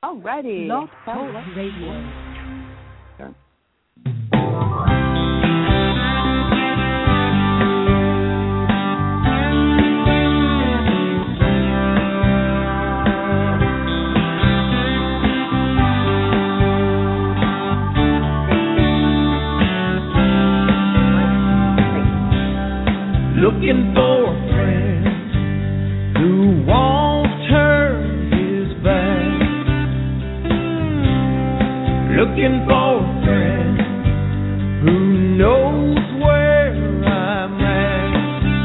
Alrighty. Blog Talk Radio. Looking for a friend who won't turn his back. Looking for a friend who knows where I'm at.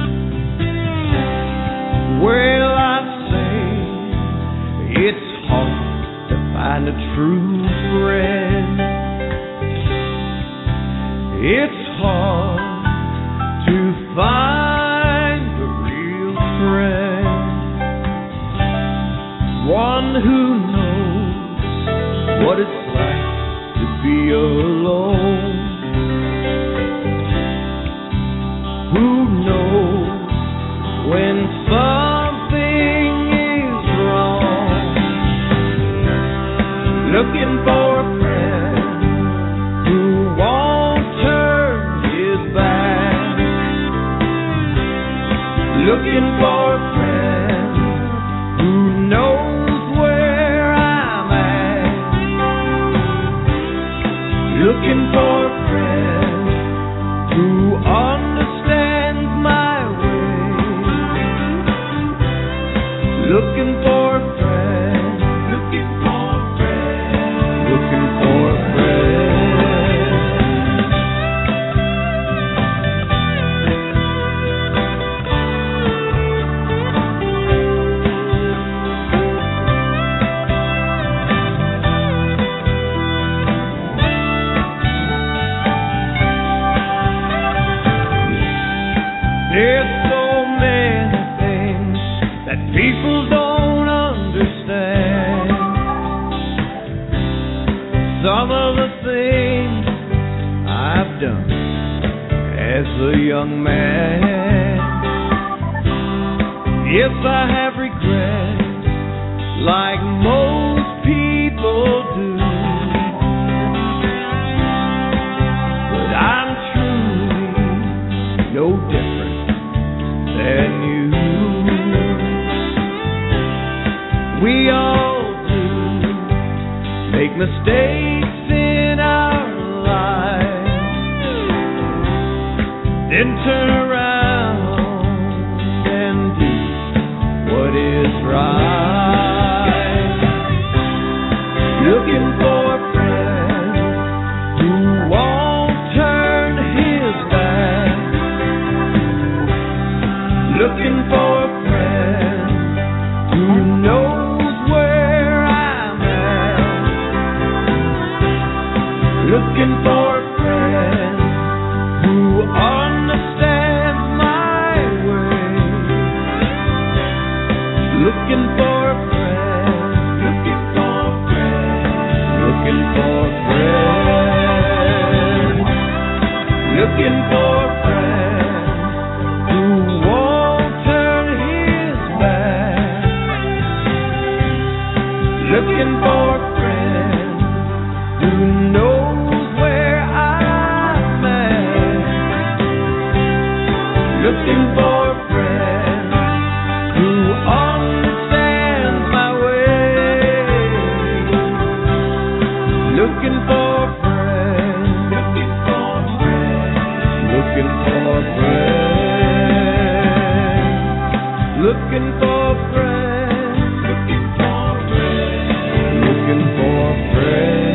Well, I say it's hard to find a true friend. It's hard to find a real friend, one who knows what it's like to be alone, who knows when something is wrong. Looking for a friend who won't turn his back. Looking for a friend who knows where I'm at. Looking for a friend who understands my way. Looking for a friend. Looking for a friend. Looking for a friend. There's so many things that people don't understand. Some of the things I've done as a young man. Yes, I have regrets like most people do, but I'm truly no different than you. We all do make mistakes in our lives, then turn around and do what is right. Looking for a friend who won't turn his back. Looking for a friend who knows where I'm at. Looking for a friend who understands my way. Looking for a friend. Looking for a friend. Looking for a friend. Looking for a friend who won't turn his back. Looking for a friend who knows where I'm at. Looking for a friend who understands my way. Looking for a friend. Looking for a friend. Looking for a friend. Looking for a friend. Looking for a friend. Looking for a friend.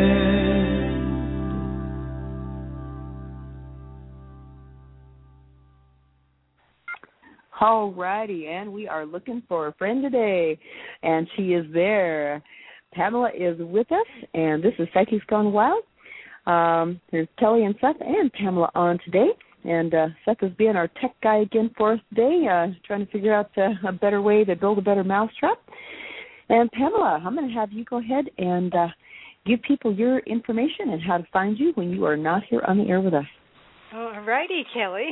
Alrighty, and we are looking for a friend today, and she is there. Pamela is with us, and this is Psychics Gone Wild. There's Kelly and Seth and Pamela on today, and Seth is being our tech guy again for us today, trying to figure out a better way to build a better mousetrap. And Pamela, I'm going to have you go ahead and give people your information and how to find you when you are not here on the air with us. All righty, Kelly.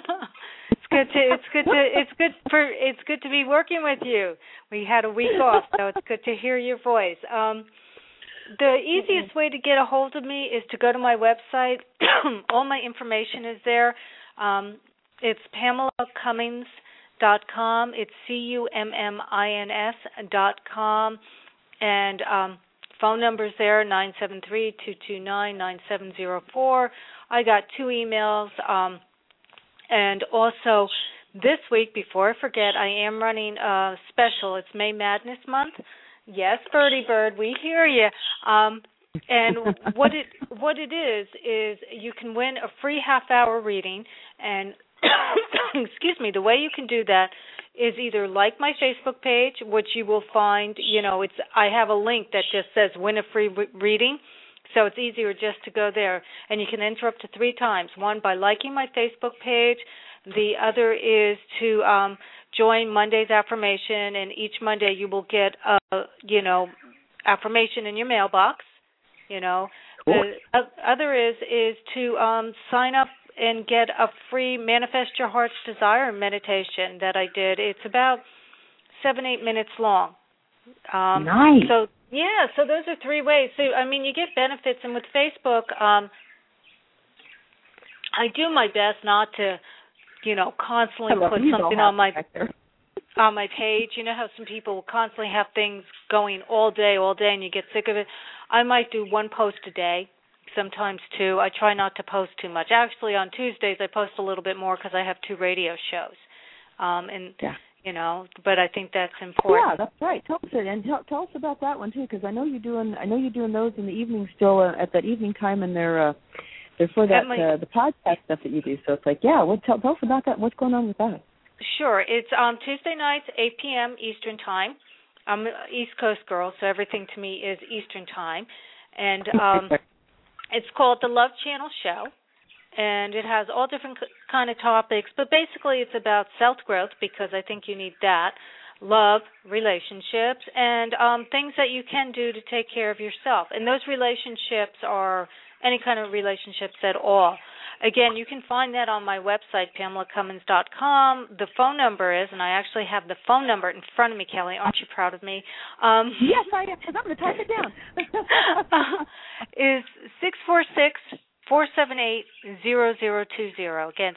It's good to be working with you. We had a week off, so it's good to hear your voice. The easiest way to get a hold of me is to go to my website. All my information is there. It's PamelaCummins.com. It's CUMMINS.com. And phone number's there, 973-229-9704. I got 2 emails. And also, this week, before I forget, I am running a special. It's May Madness Month. Yes, Birdie Bird, we hear you. And what it is you can win a free half-hour reading. And, excuse me, the way you can do that is either like my Facebook page, which you will find, I have a link that just says win a free reading. So it's easier just to go there. And you can enter up to 3 times. One, by liking my Facebook page. The other is to join Monday's affirmation. And each Monday you will get, affirmation in your mailbox. Cool. The other is to sign up and get a free Manifest Your Heart's Desire meditation that I did. It's about 7-8 minutes long. Nice. So those are 3 ways. So, you get benefits. And with Facebook, I do my best not to, constantly put something on my page. You know how some people will constantly have things going all day, and you get sick of it? I might do 1 post a day, sometimes 2. I try not to post too much. Actually, on Tuesdays, I post a little bit more because I have 2 radio shows. But I think that's important. Yeah, that's right. Tell us about that one too, because I know you're doing those in the evening still at that evening time, and they're for that the podcast stuff that you do. So it's like, tell us about that. What's going on with that? Sure. It's Tuesday nights, 8 p.m. Eastern time. I'm an East Coast girl, so everything to me is Eastern time, and it's called the Love Channel Show. And it has all different kind of topics, but basically it's about self-growth, because I think you need that, love, relationships, and things that you can do to take care of yourself. And those relationships are any kind of relationships at all. Again, you can find that on my website, PamelaCummins.com. The phone number is, and I actually have the phone number in front of me, Kelly. Aren't you proud of me? Yes, I am, because I'm going to type it down. Is 646-478-0020. Again,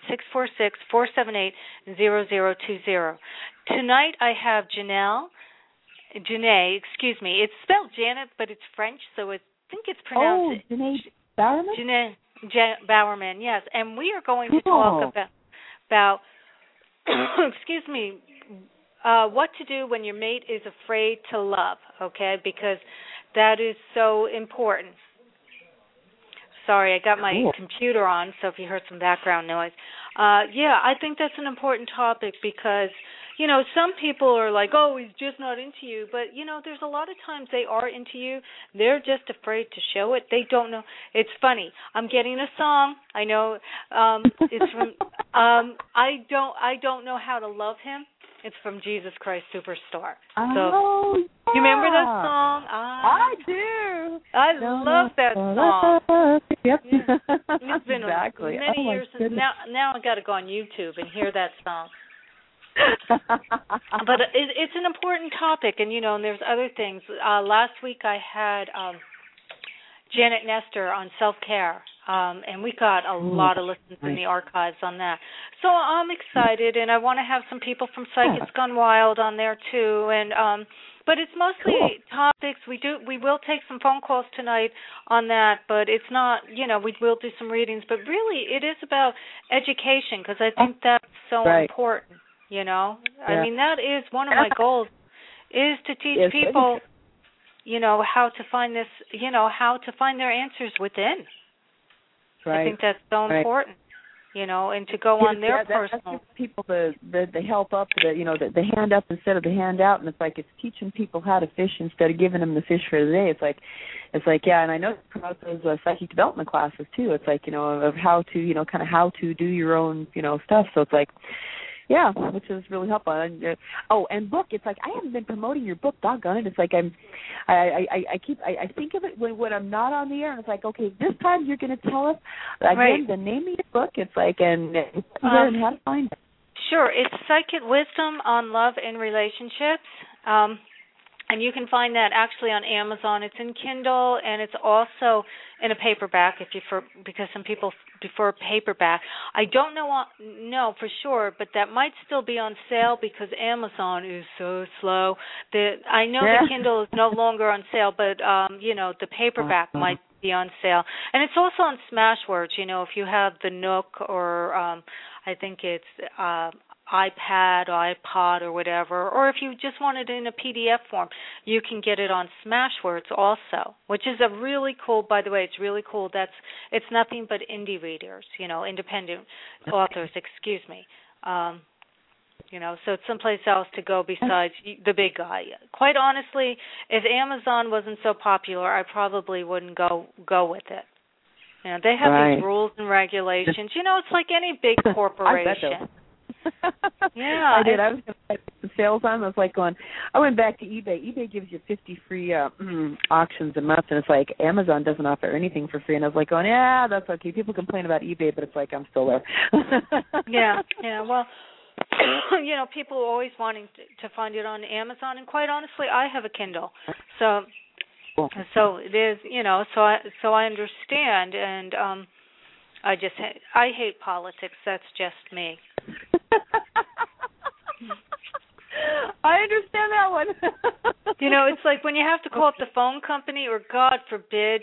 646-478-0020. Tonight I have Janae, excuse me. It's spelled Janet, but it's French, so I think it's pronounced... Oh, Janae Bowerman? Janae Bowerman, yes. And we are going to talk about excuse me, what to do when your mate is afraid to love, okay? Because that is so important. Sorry, I got my computer on, so if you heard some background noise. I think that's an important topic because, some people are like, oh, he's just not into you. But, there's a lot of times they are into you. They're just afraid to show it. They don't know. It's funny. I'm getting a song. I know it's from I don't know how to love him. It's from Jesus Christ Superstar. You remember that song? I do. I love that song. Yep. It's been many years since. Now I got to go on YouTube and hear that song. But it's an important topic, and and there's other things. Last week I had Janet Nestor on self-care, and we got a lot of listens in the archives on that. So I'm excited, and I want to have some people from Psychics Gone Wild on there too, and but it's mostly topics. We will take some phone calls tonight on that, but it's not, we will do some readings, but really it is about education, because I think that's so important, that is one of my goals, is to teach people, how to find this, how to find their answers within. I think that's so important. And to go on their personal. That gives people the help up, the hand up instead of the hand out, and it's like it's teaching people how to fish instead of giving them the fish for the day. It's like, and I know you promote those psychic development classes too. It's like, of how to, kind of how to do your own, stuff. So it's like, Yeah, which is really helpful. And, and book. It's like I haven't been promoting your book. Doggone it! It's like I think of it when I'm not on the air, and it's like, okay, this time you're going to tell us again the name of your book. It's like and how to find it. Sure, it's Psychic Wisdom on Love and Relationships. And you can find that actually on Amazon. It's in Kindle, and it's also in a paperback because some people prefer paperback. I don't know for sure, but that might still be on sale because Amazon is so slow. I know the Kindle is no longer on sale, but the paperback might be on sale. And it's also on Smashwords. If you have the Nook or I think it's iPad or iPod or whatever, or if you just want it in a PDF form, you can get it on Smashwords also, which is a really cool, by the way, it's really cool. It's nothing but indie readers, independent authors, excuse me. So it's someplace else to go besides the big guy. Quite honestly, if Amazon wasn't so popular, I probably wouldn't go with it. They have these rules and regulations. It's like any big corporation. I did. I was going to the sales on. I was like going. I went back to eBay. eBay gives you 50 free auctions a month, and it's like Amazon doesn't offer anything for free. And I was like going, yeah, that's okay. People complain about eBay, but it's like I'm still there. Yeah. Well, people are always wanting to find it on Amazon, and quite honestly, I have a Kindle, so it is. So I understand, and I hate politics. That's just me. I understand that one. It's like when you have to call up the phone company, or God forbid,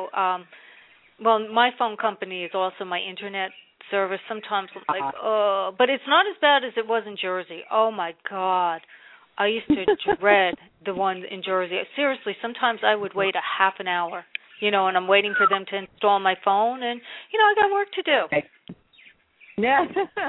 my phone company is also my internet service. Sometimes I'm like, but it's not as bad as it was in Jersey. Oh my God. I used to dread the one in Jersey. Seriously, sometimes I would wait a half an hour, and I'm waiting for them to install my phone, and, I got work to do. Yeah.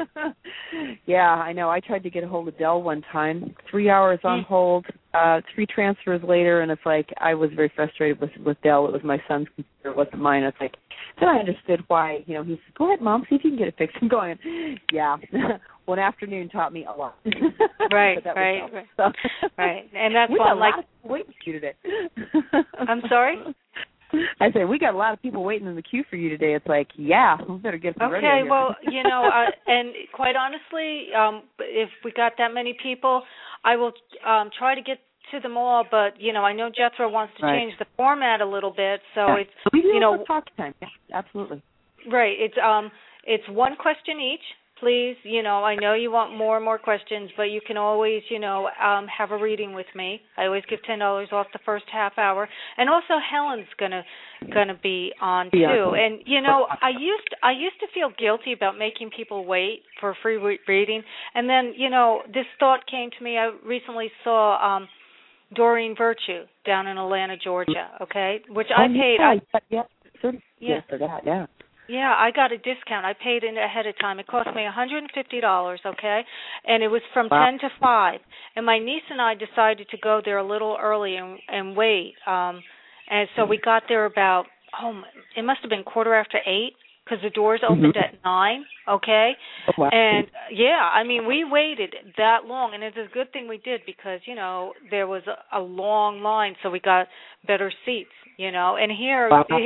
Yeah, I know. I tried to get a hold of Dell one time. 3 hours on hold, 3 transfers later, and it's like I was very frustrated with Dell. It was my son's computer, it wasn't mine. It's like, then I understood why, he said, go ahead, Mom, see if you can get it fixed. I'm going, yeah. One afternoon taught me a lot. Right. So. Right. And that's why why I'm like, waiting for you today. I'm sorry? I said, we got a lot of people waiting in the queue for you today. It's like, yeah, we better get some radio here. Okay, well, and quite honestly, if we got that many people, I will try to get to them all, but, I know Jethro wants to change the format a little bit, so it's, we do talk time. Yeah, absolutely. Right, it's one question each. Please, I know you want more and more questions, but you can always, have a reading with me. I always give $10 off the first half hour, and also Helen's gonna be on too. Yeah. And I used to feel guilty about making people wait for a free reading, and then this thought came to me. I recently saw Doreen Virtue down in Atlanta, Georgia. Okay, which I paid. For that. Yeah. Yeah, I got a discount. I paid in ahead of time. It cost me $150, okay? And it was from 10 to 5. And my niece and I decided to go there a little early and wait. And so we got there about, it must have been 8:15 because the doors opened at 9, okay? Oh, wow. And, we waited that long. And it's a good thing we did because, there was a long line, so we got better seats, And here,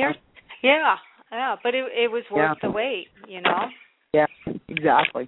yeah, but it was worth the wait, Yeah, exactly.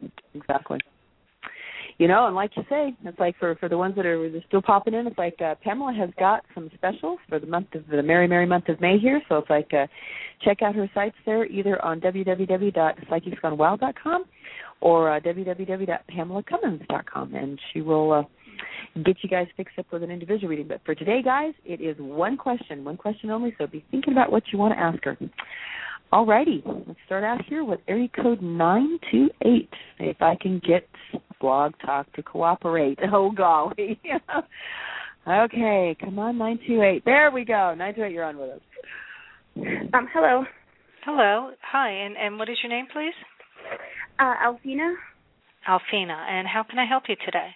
And like you say, it's like for the ones that are still popping in, it's like Pamela has got some specials for the merry, merry month of May here. So it's like check out her sites there, either on www.psychicsgonewild.com or www.pamelacummins.com, and she will get you guys fixed up with an individual reading. But for today, guys, it is one question only, so be thinking about what you want to ask her. All righty, let's start out here with area code 928. If I can get Blog Talk to cooperate. Oh, golly. Okay, come on, 928. There we go. 928, you're on with us. Hello. Hello. Hi, and what is your name, please? Alfina. Alfina, and how can I help you today?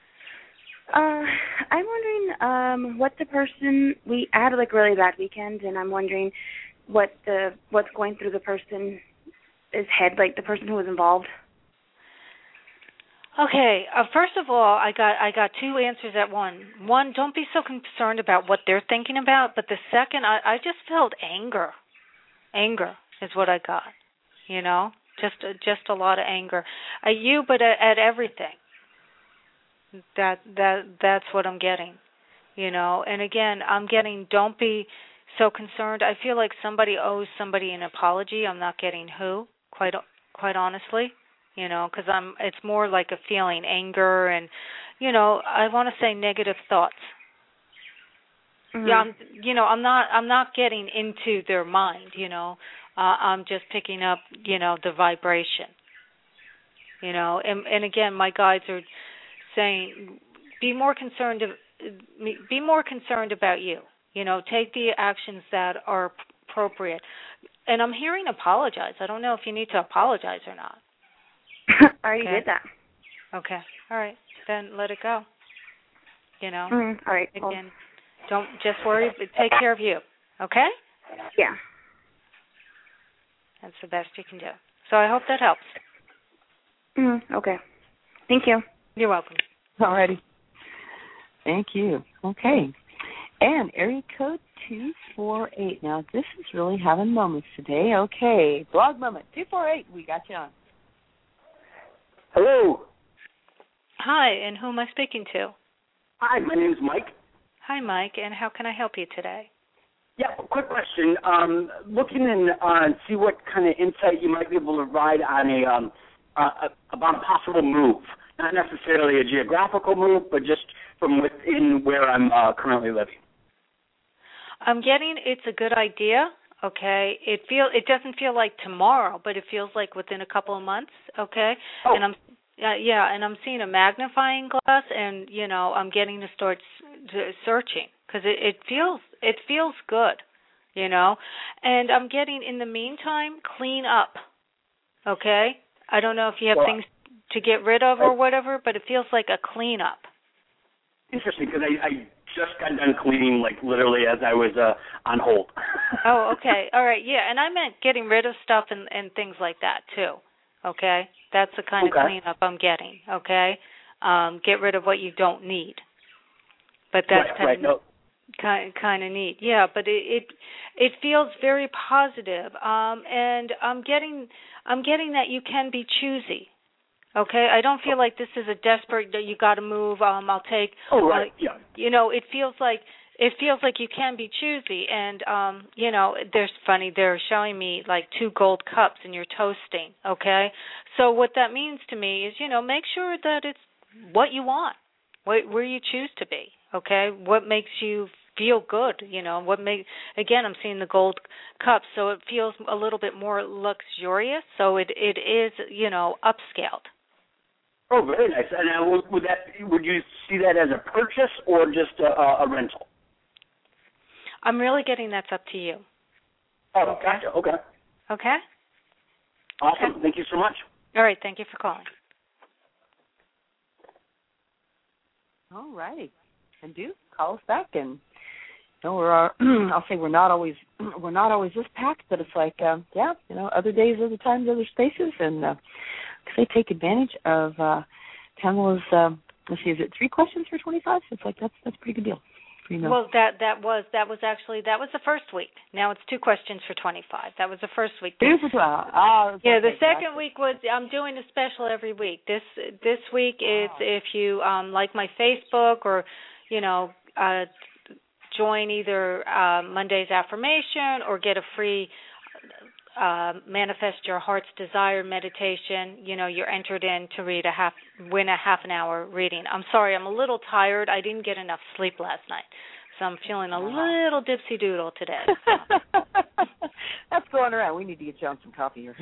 I'm wondering what the person, I had a really bad weekend, and I'm wondering what's going through the person's head, like the person who was involved. Okay. First of all, I got two answers at one. One, don't be so concerned about what they're thinking about. But the second, I just felt anger. Anger is what I got. You know, just a lot of anger at you, but at everything. That's what I'm getting. You know, and again, I'm getting. Don't be so concerned. I feel like somebody owes somebody an apology. I'm not getting who. Quite honestly. You know, because it's more like a feeling, anger, and, you know, I want to say negative thoughts. Mm-hmm. Yeah, I'm not getting into their mind. You know, I'm just picking up, you know, the vibration. You know, and again, my guides are saying, be more concerned about you. You know, take the actions that are appropriate. And I'm hearing apologize. I don't know if you need to apologize or not. I already did that. Okay. All right. Then let it go. You know. All right. Again, don't just worry. But take care of you. Okay? Yeah. That's the best you can do. So I hope that helps. Okay. Thank you. You're welcome. All righty. Thank you. Okay. And area code 248. Now, this is really having moments today. Okay. Blog moment 248. We got you on. Hello. Hi, and who am I speaking to? Hi, my name's Mike. Hi, Mike, and how can I help you today? Yeah, quick question. Looking and see what kind of insight you might be able to provide on about a possible move. Not necessarily a geographical move, but just from within where I'm currently living. I'm getting it's a good idea. Okay, it doesn't feel like tomorrow, but it feels like within a couple of months. Okay, and I'm seeing a magnifying glass, and you know I'm getting to start searching because it feels good, you know, and I'm getting in the meantime clean up. Okay, I don't know if you have things to get rid of or whatever, but it feels like a clean up. Interesting, because I just got done cleaning, like, literally as I was on hold. Oh, okay. All right, yeah, and I meant getting rid of stuff and things like that, too, okay? That's the kind of cleanup I'm getting, okay? Get rid of what you don't need. But that's kind of neat. Yeah, but it feels very positive, and I'm getting that you can be choosy. Okay, I don't feel like this is a desperate that you got to move. I'll take. Oh right, yeah. You know, it feels like you can be choosy, and you know, they're showing me like 2 gold cups, and you're toasting. Okay, so what that means to me is, you know, make sure that it's what you want, where you choose to be. Okay, what makes you feel good? You know, again, I'm seeing the gold cups, so it feels a little bit more luxurious. So it is, you know, upscaled. Oh, very nice. And would you see that as a purchase or just a rental? I'm really getting that's up to you. Oh, okay. Gotcha. Okay. Okay? Awesome. Okay. Thank you so much. All right. Thank you for calling. All right. And do call us back. And you know, I'll say we're not always this packed, but it's like yeah, you know, other days, other times, other spaces, and they take advantage of Pamela's. Let's see, is it 3 questions for 25? It's like that's a pretty good deal. You know. Well, that was the first week. Now it's 2 questions for 25. That was the first week. Yeah, the second week was I'm doing a special every week. This week is if you like my Facebook or you know join either Monday's affirmation or get a free Manifest Your Heart's Desire meditation. You know, you're entered in to win a half an hour reading. I'm sorry, I'm a little tired. I didn't get enough sleep last night, so I'm feeling a little dipsy doodle today. So. That's going around. We need to get you on some coffee here.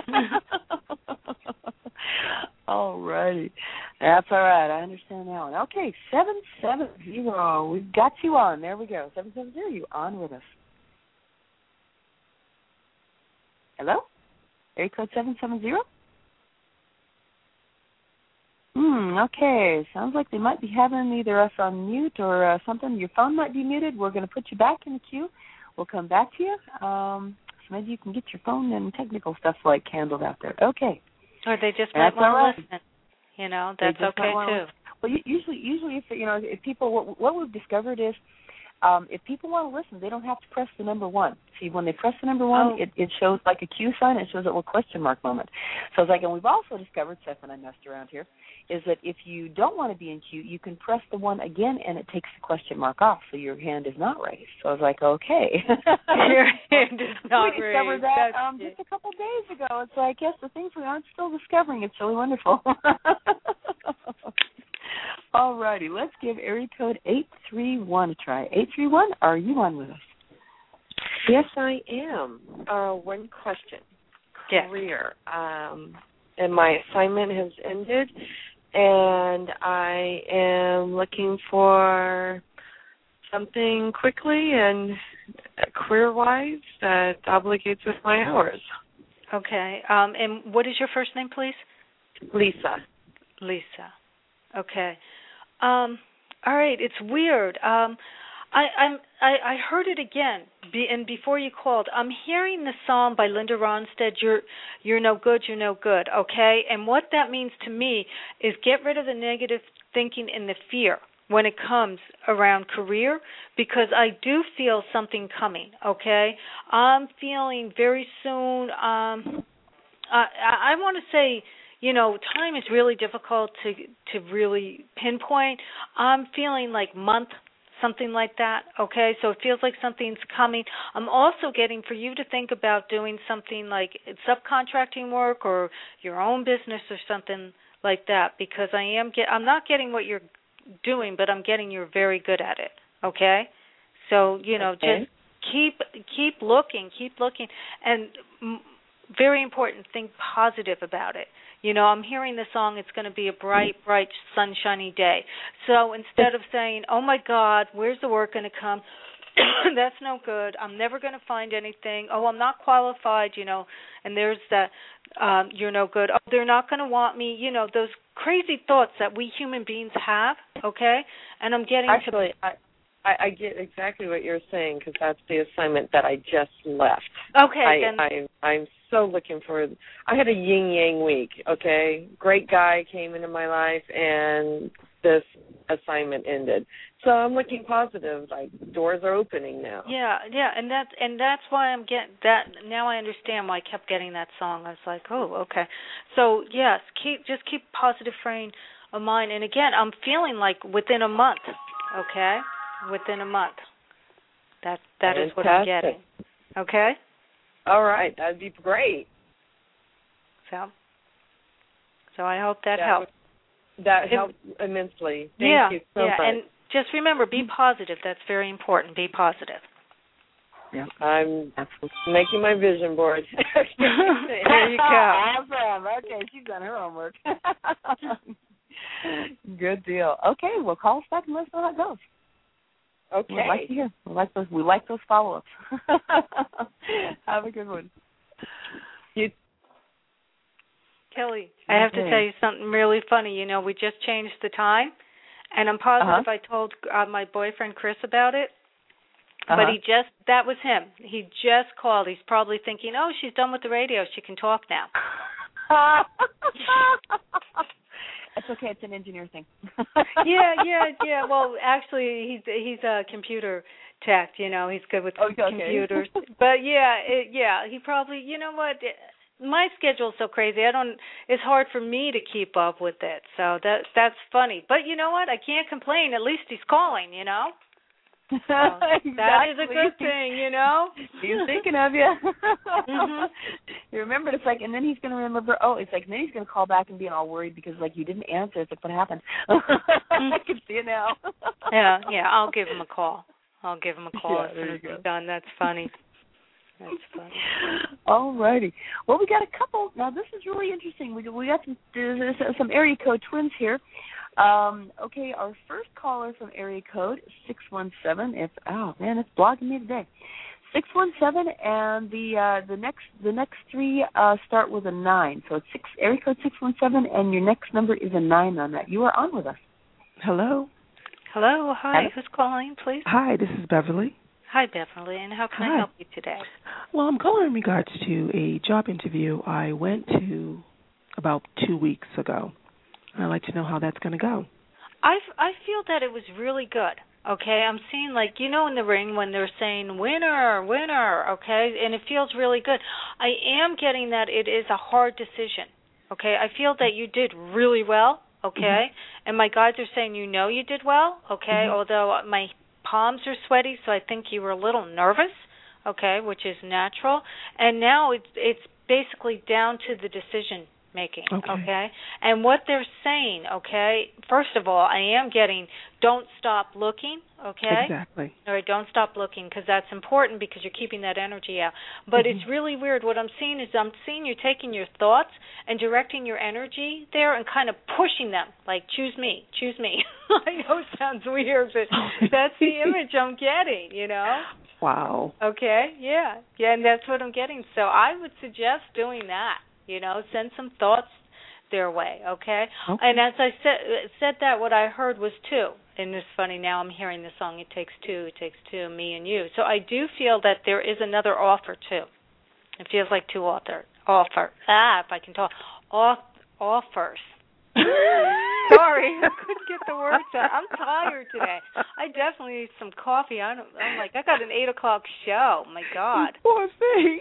All righty. That's all right. I understand that one. Okay, 770. We've got you on. There we go. 770, you on with us. Hello? Area code 770? Okay. Sounds like they might be having either us on mute or something. Your phone might be muted. We're going to put you back in the queue. We'll come back to you. So maybe you can get your phone and technical stuff like handled out there. Okay. Or they just might want to listen. That's okay too. Well, usually, if people, what we've discovered is, if people want to listen, they don't have to press the number 1. See, when they press the number 1, it shows like a Q sign. It shows a little question mark moment. So it's like, and we've also discovered, Seth and I messed around here, is that if you don't want to be in queue, you can press the 1 again, and it takes the question mark off, so your hand is not raised. So I was like, okay. Your hand is not raised. We discovered that just a couple days ago. It's like, yes, the things we aren't still discovering. It's really wonderful. All righty, let's give area code 831 a try. 831, are you on with us? Yes, I am. One question. Yes. Career. And my assignment has ended, and I am looking for something quickly and career-wise that obligates with my hours. Okay. And what is your first name, please? Lisa. Lisa. Okay. All right. It's weird. I heard it again, and before you called, I'm hearing the song by Linda Ronstadt. You're no good. You're no good. Okay. And what that means to me is get rid of the negative thinking and the fear when it comes around career, because I do feel something coming. Okay. I'm feeling very soon. I want to say, time is really difficult to really pinpoint. I'm feeling like month, something like that, okay? So it feels like something's coming. I'm also getting for you to think about doing something like subcontracting work or your own business or something like that, because I'm not getting what you're doing, but I'm getting you're very good at it, okay? So, just keep looking, and very important, think positive about it. I'm hearing the song, it's going to be a bright, sunshiny day. So instead of saying, oh, my God, where's the work going to come? That's no good. I'm never going to find anything. Oh, I'm not qualified, and there's that, you're no good. Oh, they're not going to want me, those crazy thoughts that we human beings have, okay? And I'm getting Actually, I get exactly what you're saying, because that's the assignment that I just left. Okay, I'm so looking forward. I had a yin-yang week, okay? Great guy came into my life, and this assignment ended. So I'm looking positive. Like, doors are opening now. Yeah, and that's why I'm getting that. Now I understand why I kept getting that song. I was like, oh, okay. So, yes, keep positive frame of mind. And, again, I'm feeling like within a month, okay? Within a month. That is what I'm getting. Okay? All right. That'd be great. So I hope that helped. That helped immensely. Thank you so much. Yeah, and just remember, be positive. That's very important. Be positive. Yeah. I'm making my vision board. There you go. Awesome. Okay, she's done her homework. Good deal. Okay, well, call us back and let us know how it goes. Okay. We'd like to hear. We like those follow-ups. Have a good one. Kelly, I have to tell you something really funny. We just changed the time, and I'm positive I told my boyfriend Chris about it. But that was him. He just called. He's probably thinking, oh, she's done with the radio. She can talk now. It's okay. It's an engineer thing. Yeah. Well, actually, he's a computer tech. He's good with computers. But he probably. You know what? My schedule's so crazy. It's hard for me to keep up with it. So that's funny. But you know what? I can't complain. At least he's calling. So exactly. That is a good thing, He's thinking of you. Mm-hmm. You remember, it's like, and then he's going to remember, then he's going to call back and be all worried because, you didn't answer. It's like, what happened? I can see it now. Yeah, I'll give him a call. As soon as he's done. That's funny. All righty. Well, we got a couple. Now, this is really interesting. We got some area code twins here. Okay, our first caller from area code 617. It's blogging me today. 617, and the next three start with a 9. So it's area code 617, and your next number is a 9 on that. You are on with us. Hello. Hello. Hi. Who's calling, please? Hi. This is Beverly. Hi, Beverly. And how can I help you today? Well, I'm calling in regards to a job interview I went to about 2 weeks ago. I'd like to know how that's going to go. I feel that it was really good. Okay, I'm seeing, like, you know, in the ring when they're saying winner, winner, okay, and it feels really good. I am getting that it is a hard decision. Okay, I feel that you did really well. Okay, and my guides are saying you know you did well. Okay, although my palms are sweaty, so I think you were a little nervous. Okay, which is natural. And now it's basically down to the decision making. Okay, and what they're saying. Okay, first of all, I am getting don't stop looking. Okay, exactly. All right, don't stop looking, because that's important, because you're keeping that energy out. But it's really weird. What I'm seeing is I'm seeing you taking your thoughts and directing your energy there and kind of pushing them, like, choose me, choose me. I know it sounds weird, but that's the image I'm getting, you know? Wow. Okay, yeah, and that's what I'm getting. So I would suggest doing that, you know, send some thoughts their way, okay? And as I said that, what I heard was two. And it's funny, now I'm hearing the song, It Takes Two, me and you. So I do feel that there is another offer, too. It feels like two offers. If I can talk. Offers. Sorry, I couldn't get the words out. I'm tired today. I definitely need some coffee. I'm like, I got an 8 o'clock show. My God. Poor thing.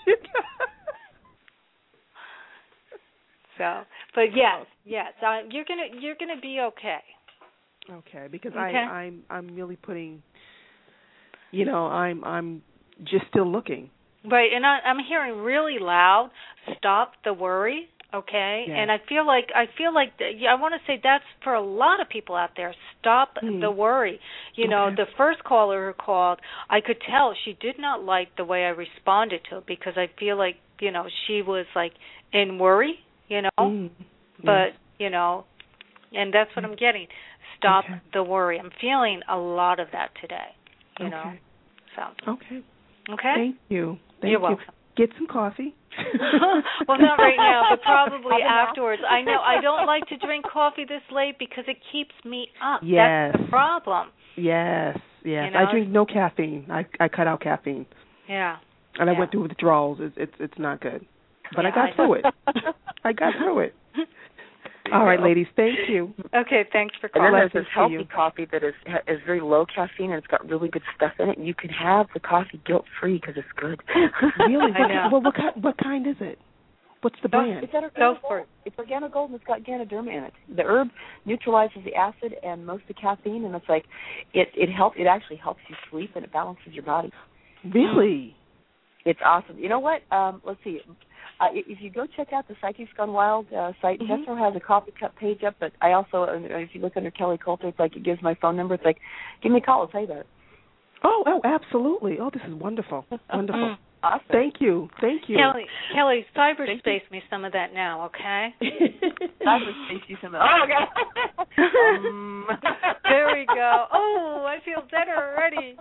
So, but yes, you're gonna be okay. Okay, because I'm really putting, you know, I'm just still looking. Right, and I'm hearing really loud, stop the worry. Okay, and I feel like I want to say that's for a lot of people out there. Stop the worry. You know, the first caller who called, I could tell she did not like the way I responded to it, because I feel like, you know, she was like in worry. You know, but you know, and that's what I'm getting. Stop the worry. I'm feeling a lot of that today. You know, so okay. Thank you. You're welcome. Get some coffee. Well, not right now, but probably afterwards. I know I don't like to drink coffee this late because it keeps me up. Yes. That's the problem. Yes. You know? I drink no caffeine. I cut out caffeine. Yeah. And I went through withdrawals. It's not good. But I got through it. I got through it. All right, ladies. Thank you. Okay, thanks for calling. And then there's this healthy coffee that is very low caffeine, and it's got really good stuff in it. You can have the coffee guilt-free because it's good. Really? I know. Well, what kind is it? What's the brand? It's Organogold, and it's got Ganoderma in it. The herb neutralizes the acid and most of the caffeine, and it's like it actually helps you sleep, and it balances your body. Really? It's awesome. You know what? Let's see. If you go check out the Psychics Gone Wild site, Jethro has a coffee cup page up, but I also, if you look under Kelly Coulter, it's like it gives my phone number. It's like, give me a call. I'll tell you about it. Oh, absolutely. Oh, this is wonderful. Wonderful. Awesome. Thank you. Kelly, cyberspace me some of that now, okay? Cyberspace you some of that. Oh, okay. There we go. Oh, I feel better already.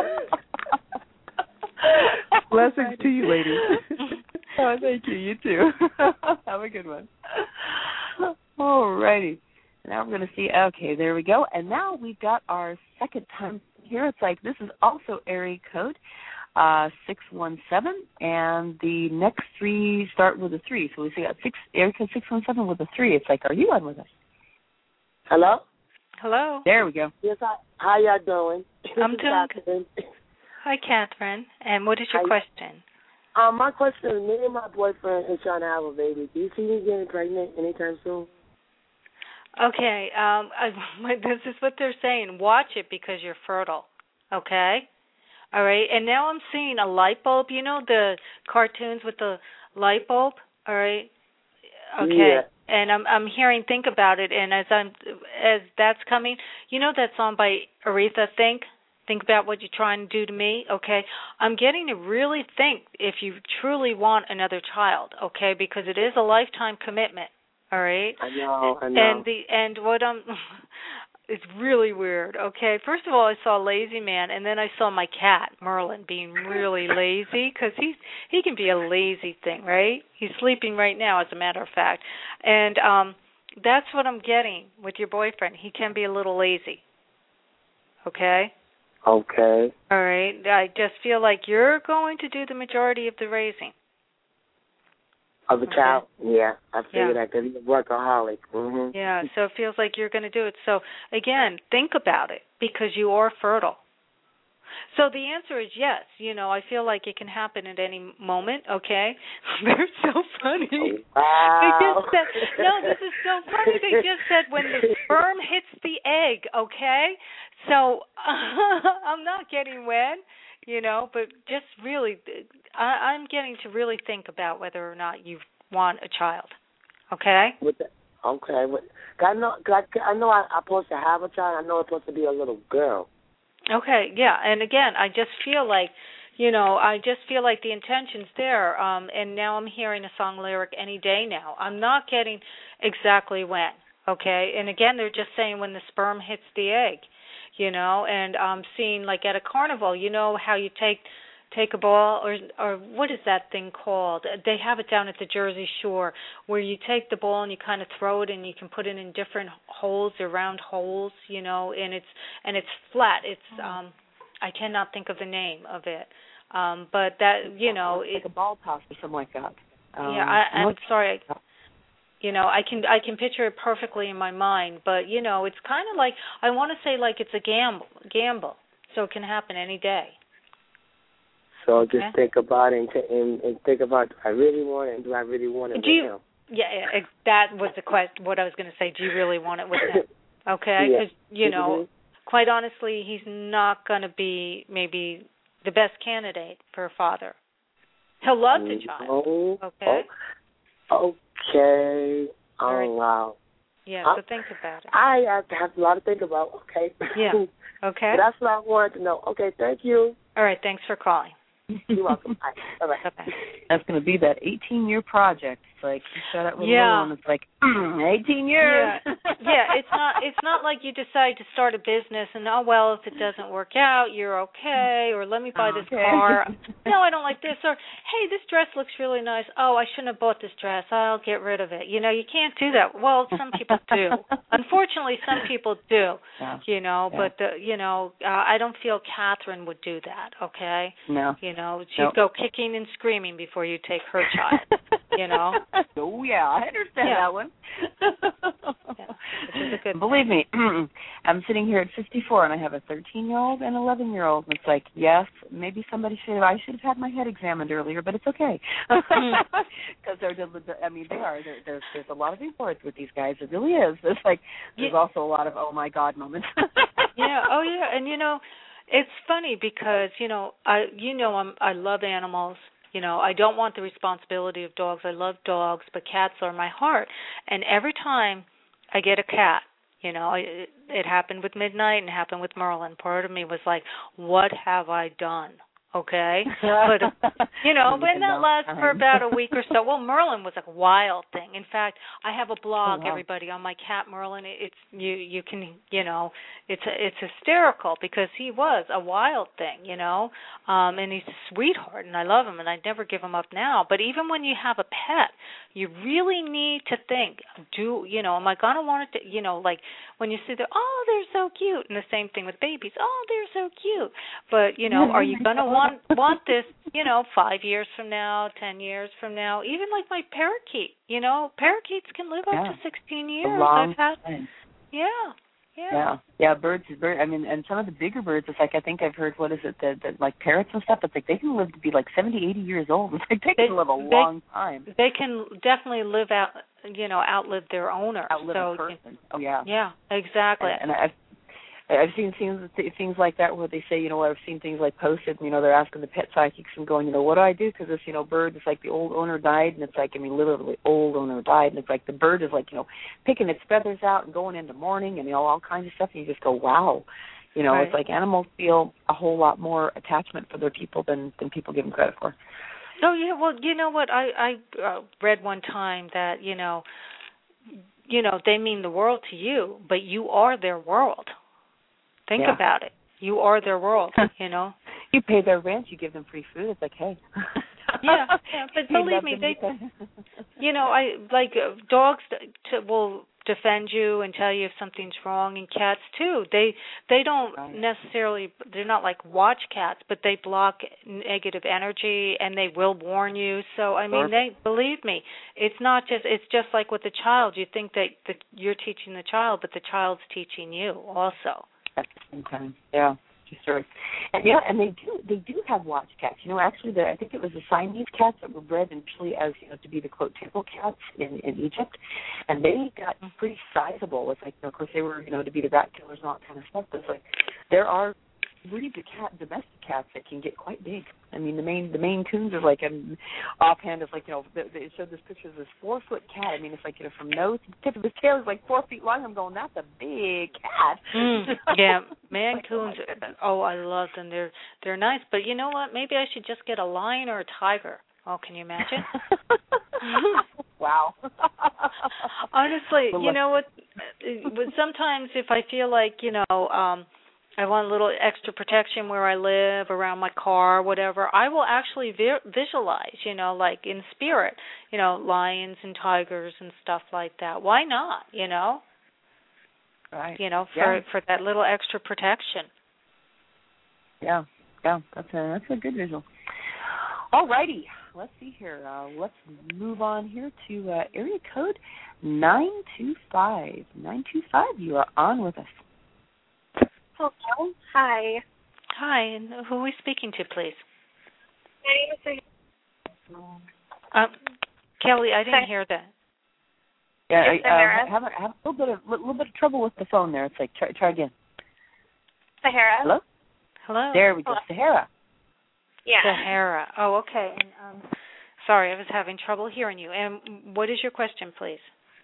Blessings to you, ladies. Oh, thank you. You too. Have a good one. All righty. Now we're going to see. Okay, there we go. And now we've got our second time here. It's like this is also area code 617, and the next three start with a 3. So we got area code 617 with a 3. It's like, are you on with us? Hello? Hello. There we go. Yes, how y'all doing? I'm doing good. Hi, Catherine. And what is your question? My question is, me and my boyfriend is trying to have a baby. Do you see me getting pregnant anytime soon? Okay, this is what they're saying. Watch it because you're fertile, okay? All right, and now I'm seeing a light bulb. You know the cartoons with the light bulb, all right? Okay, yeah. And I'm hearing Think About It, and as that's coming, you know that song by Aretha, Think about what you're trying to do to me, okay? I'm getting to really think if you truly want another child, okay? Because it is a lifetime commitment, all right? I know. And what it's really weird, okay? First of all, I saw a lazy man, and then I saw my cat, Merlin, being really lazy, because he can be a lazy thing, right? He's sleeping right now, as a matter of fact. And that's what I'm getting with your boyfriend. He can be a little lazy, okay? Okay. All right. I just feel like you're going to do the majority of the raising. Of a child? Yeah, I figured that because he's a workaholic. Mm-hmm. Yeah, so it feels like you're going to do it. So, again, think about it because you are fertile. So the answer is yes. I feel like it can happen at any moment, okay? They're so funny. Wow. They just said, no, this is so funny. They just said when the sperm hits the egg, okay? So I'm not getting when, but just really, I'm getting to really think about whether or not you want a child, okay? Okay. I know I'm supposed to have a child. I know it's supposed to be a little girl. Okay, yeah, and again, I just feel like, the intention's there, and now I'm hearing a song lyric any day now. I'm not getting exactly when, okay? And again, they're just saying when the sperm hits the egg, and I'm seeing like at a carnival, how you take a ball, or what is that thing called? They have it down at the Jersey Shore where you take the ball and you kind of throw it and you can put it in different holes or round holes, and it's flat. It's I cannot think of the name of it, but that like a ball toss or something like that. I'm sorry. I can picture it perfectly in my mind, but it's kind of like I want to say like it's a gamble, so it can happen any day. So just think about it and think about, do I really want it and do I really want it with him? Yeah, that was the question. What I was going to say, do you really want it with him? Okay, because, quite honestly, he's not going to be maybe the best candidate for a father. He'll love the child, okay? Okay. Oh, right. wow. Yeah, so think about it. I have a lot to think about, okay? Yeah, okay. But that's what I wanted to know. Okay, thank you. All right, thanks for calling. You're welcome. Bye-bye. That's going to be that 18-year project. It's like you start out with a little one. It's like 18 years. Yeah. It's not like you decide to start a business and if it doesn't work out, you're okay. Or let me buy this car. No, I don't like this. Or hey, this dress looks really nice. Oh, I shouldn't have bought this dress. I'll get rid of it. You can't do that. Well, some people do. Unfortunately, some people do. Yeah. But I don't feel Catherine would do that. Okay. No. She'd go kicking and screaming before you take her child, Oh, yeah, I understand that one. Which is a good Believe me, I'm sitting here at 54, and I have a 13-year-old and 11-year-old, and it's like, yes, maybe I should have had my head examined earlier, but it's okay. Because they are. There's a lot of importance with these guys. It really is. It's like, there's also a lot of, oh, my God moments. Yeah, oh, yeah, and, it's funny because, I love animals. I don't want the responsibility of dogs. I love dogs, but cats are my heart. And every time I get a cat, it happened with Midnight and happened with Merlin. Part of me was like, what have I done? Okay, but when that lasts for about a week or so. Well, Merlin was a wild thing. In fact, I have a blog, everybody, on my cat Merlin. It's you can it's hysterical because he was a wild thing, and he's a sweetheart, and I love him, and I'd never give him up now. But even when you have a pet, you really need to think: am I gonna want it to? Like when you see they're so cute, and the same thing with babies. Oh, they're so cute, but are you gonna want this, 5 years from now, 10 years from now, even like my parakeet, parakeets can live up to 16 years. A long time. Yeah. Birds. I mean, and some of the bigger birds, it's like, I think I've heard, what is it, the like parrots and stuff, it's like they can live to be like 70, 80 years old. It's like they can live a long time. They can definitely outlive their owner. Outlive a person. Oh, yeah. Yeah, exactly. And I've seen things like that where they say, I've seen things like posted, they're asking the pet psychics and going, what do I do? Because this, bird, it's like the old owner died, and it's like, literally old owner died, and it's like the bird is like, picking its feathers out and going into mourning and, all kinds of stuff, and you just go, wow. Right. It's like animals feel a whole lot more attachment for their people than people give them credit for. Oh, yeah, well, you know what, I read one time that, they mean the world to you, but you are their world. Think about it. You are their world, You pay their rent, you give them free food. It's like, hey. But believe me, they, I like dogs will defend you and tell you if something's wrong. And cats too, they don't necessarily, they're not like watch cats, but they block negative energy and they will warn you. So I mean, they believe me. It's just like with the child. You think that you're teaching the child, but the child's teaching you also. At the same time, yeah. Sure. And they do have watch cats. Actually, I think it was the Siamese cats that were bred initially as to be the quote temple cats in Egypt, and they got pretty sizable. It's like, of course, they were to be the rat killers and all that kind of stuff. But it's like there are breeds of domestic cats that can get quite big. I mean, the Maine Coons are like offhand is like they showed this picture of this 4-foot cat. I mean, it's like from nose to tip of his tail is like 4 feet long. I'm going, that's a big cat. Yeah, Maine Coons. Oh, I love them. They're nice. But you know what? Maybe I should just get a lion or a tiger. Oh, can you imagine? Wow. Honestly, you know what? Sometimes if I feel like I want a little extra protection where I live, around my car, whatever, I will actually visualize, like in spirit, lions and tigers and stuff like that. Why not, Right. For that little extra protection. Yeah, that's a good visual. All righty, let's see here. Let's move on here to area code 925. 925, you are on with us. Hello. Hi. Hi, and who are we speaking to, please? My name is Kelly, I didn't hear that. Yeah, I have a little bit of trouble with the phone there. It's like try again. Sahara. Hello. There we go. Sahara. Yeah. Sahara. Oh, okay. And sorry, I was having trouble hearing you. And what is your question, please?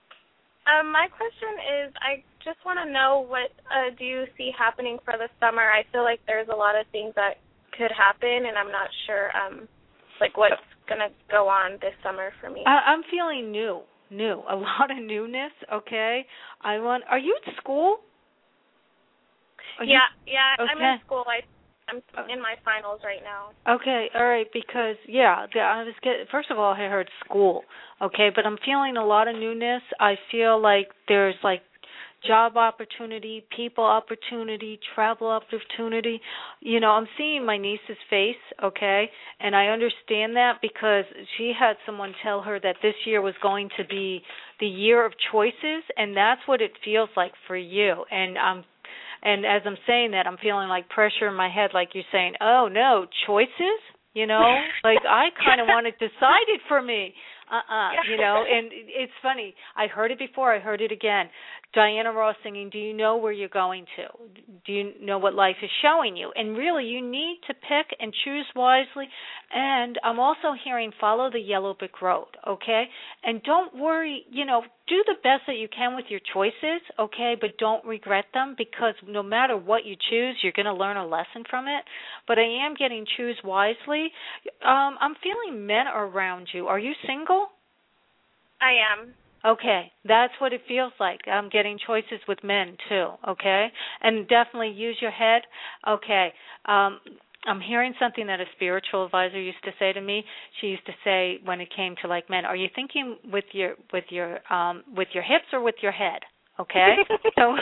My question is, I just want to know what do you see happening for the summer? I feel like there's a lot of things that could happen, and I'm not sure, what's going to go on this summer for me. I'm feeling new, a lot of newness. Okay, are you at school? Yeah, okay. I'm in school. I'm in my finals right now. Okay, all right, because, first of all, I heard school, okay, but I'm feeling a lot of newness. I feel like there's, job opportunity, people opportunity, travel opportunity. I'm seeing my niece's face, okay, and I understand that because she had someone tell her that this year was going to be the year of choices, and that's what it feels like for you, And as I'm saying that, I'm feeling like pressure in my head, like you're saying, oh, no, choices? I kind of want it decided for me. And it's funny. I heard it before. I heard it again. Diana Ross singing, do you know where you're going to? Do you know what life is showing you? And really, you need to pick and choose wisely. And I'm also hearing follow the yellow brick road, okay? And don't worry, do the best that you can with your choices, okay? But don't regret them because no matter what you choose, you're going to learn a lesson from it. But I am getting choose wisely. I'm feeling men around you. Are you single? I am. Okay, that's what it feels like. I'm getting choices with men, too, okay? And definitely use your head. Okay, I'm hearing something that a spiritual advisor used to say to me. She used to say when it came to men, are you thinking with your hips or with your head? Okay? So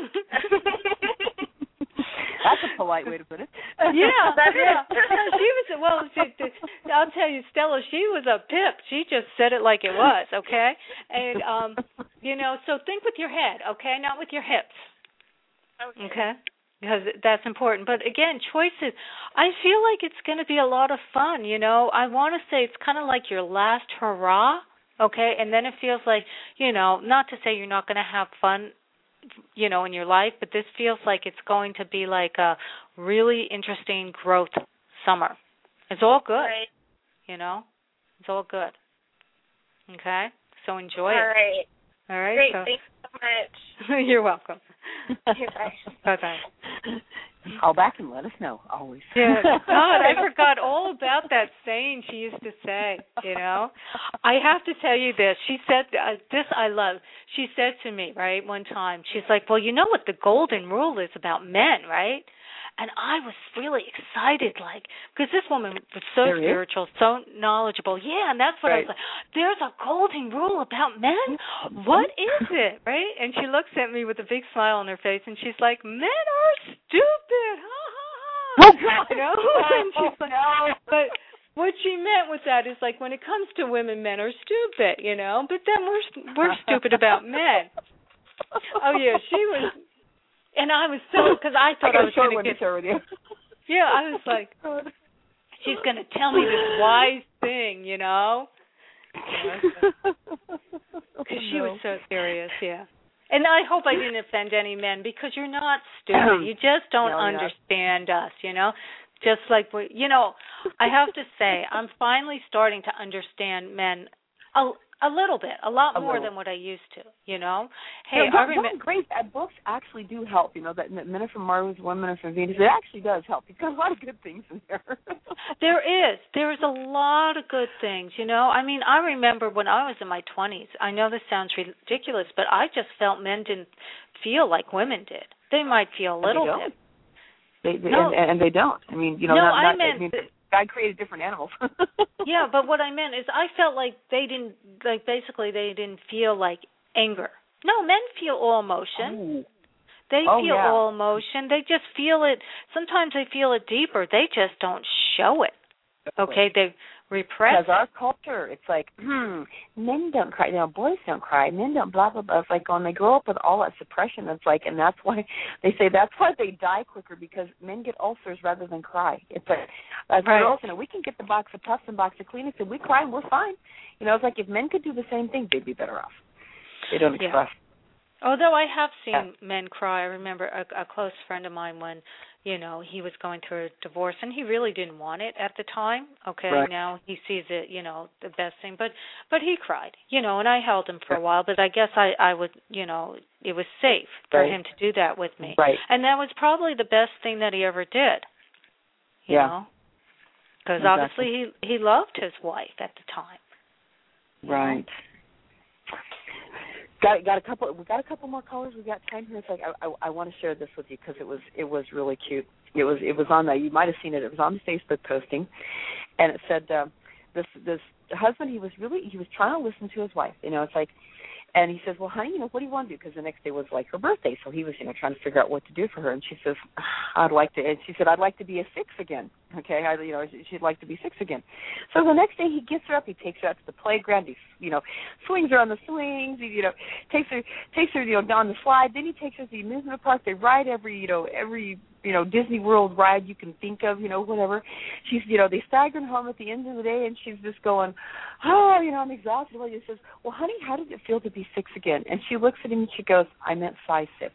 that's a polite way to put it. Yeah. She was I'll tell you, Stella, she was a pip. She just said it like it was, okay? And so think with your head, okay, not with your hips. Okay? Because that's important. But again, choices, I feel like it's going to be a lot of fun, I want to say it's kind of like your last hurrah, okay? And then it feels like, not to say you're not going to have fun, in your life, but this feels like it's going to be like a really interesting growth summer. It's all good, right. It's all good. Okay? So enjoy it. All right. Great, thanks so much. You're welcome. Bye. Bye-bye. Call back and let us know, always. Yeah. God, I forgot all about that saying she used to say, I have to tell you this. She said, this I love. She said to me, right, one time, she's like, well, you know what the golden rule is about men, right? And I was really excited, like, because this woman was so spiritual, so knowledgeable. Yeah, and that's what I was like, there's a golden rule about men? What is it, right? And she looks at me with a big smile on her face, and she's like, men are stupid, ha, ha, ha. You know? And she's like, but what she meant with that is, like, when it comes to women, men are stupid, you know? But then we're stupid about men. Oh, yeah, she was, and I was so, because I thought I was going to get her with you. Yeah, I was like, she's going to tell me this wise thing, you know? Because she was so serious, yeah. And I hope I didn't offend any men, because you're not stupid. You just don't understand us, you know? Just like, you know, I have to say, I'm finally starting to understand men a little bit, a lot more than what I used to, you know? Hey, I remember. Great. Books actually do help, you know, that Men Are From Mars, Women Are From Venus. It actually does help. You've got a lot of good things in there. There is a lot of good things, you know? I mean, I remember when I was in my 20s, I know this sounds ridiculous, but I just felt men didn't feel like women did. They might feel a little bit. And they don't. I mean, you know, God created different animals. Yeah, but what I meant is I felt like they didn't, like, basically they didn't feel like anger. No, men feel all emotion. They feel all emotion. They just feel it. Sometimes they feel it deeper. They just don't show it. Okay, they repress. Because our culture, it's like, men don't cry. You know, boys don't cry. Men don't blah, blah, blah. It's like when they grow up with all that suppression, it's like, and that's why they say that's why they die quicker, because men get ulcers rather than cry. It's like, as girls, you know, we can get the box of Puffs and box of Kleenex and we cry and we're fine. You know, it's like if men could do the same thing, they'd be better off. They don't express. Although I have seen men cry. I remember a close friend of mine when, you know, he was going through a divorce, and he really didn't want it at the time. Okay, now he sees it, you know, the best thing. But he cried, you know, and I held him for a while. But I guess I would, you know, it was safe for him to do that with me. Right. And that was probably the best thing that he ever did. You know? Because obviously he loved his wife at the time. Right. Got a couple. We got a couple more callers. We got time here. It's like I want to share this with you because it was really cute. It was on the. You might have seen it. It was on the Facebook posting, and it said this husband. He was trying to listen to his wife. You know, it's like, and he says, well, honey, you know, what do you want to do? Because the next day was like her birthday, so he was, you know, trying to figure out what to do for her. And she says, I'd like to. And she said, I'd like to be a 6 again. Okay, she'd like to be 6 again. So the next day he gets her up. He takes her out to the playground. He, you know, swings her on the swings. He, you know, takes her, you know, down the slide. Then he takes her to the amusement park. They ride every Disney World ride you can think of, you know, whatever. She's, you know, they stagger home at the end of the day, and she's just going, oh, you know, I'm exhausted. Well, he says, well, honey, how does it feel to be 6 again? And she looks at him and she goes, I meant size 6.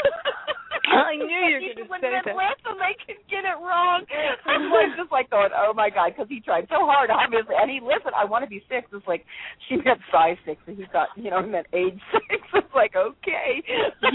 I knew you were going to say that. Listen, they can get it wrong. I was just like going, oh my God, because he tried so hard, obviously. And he listened. I want to be 6. It's like she meant size 6, and he thought, you know, he meant age 6. It's like, okay.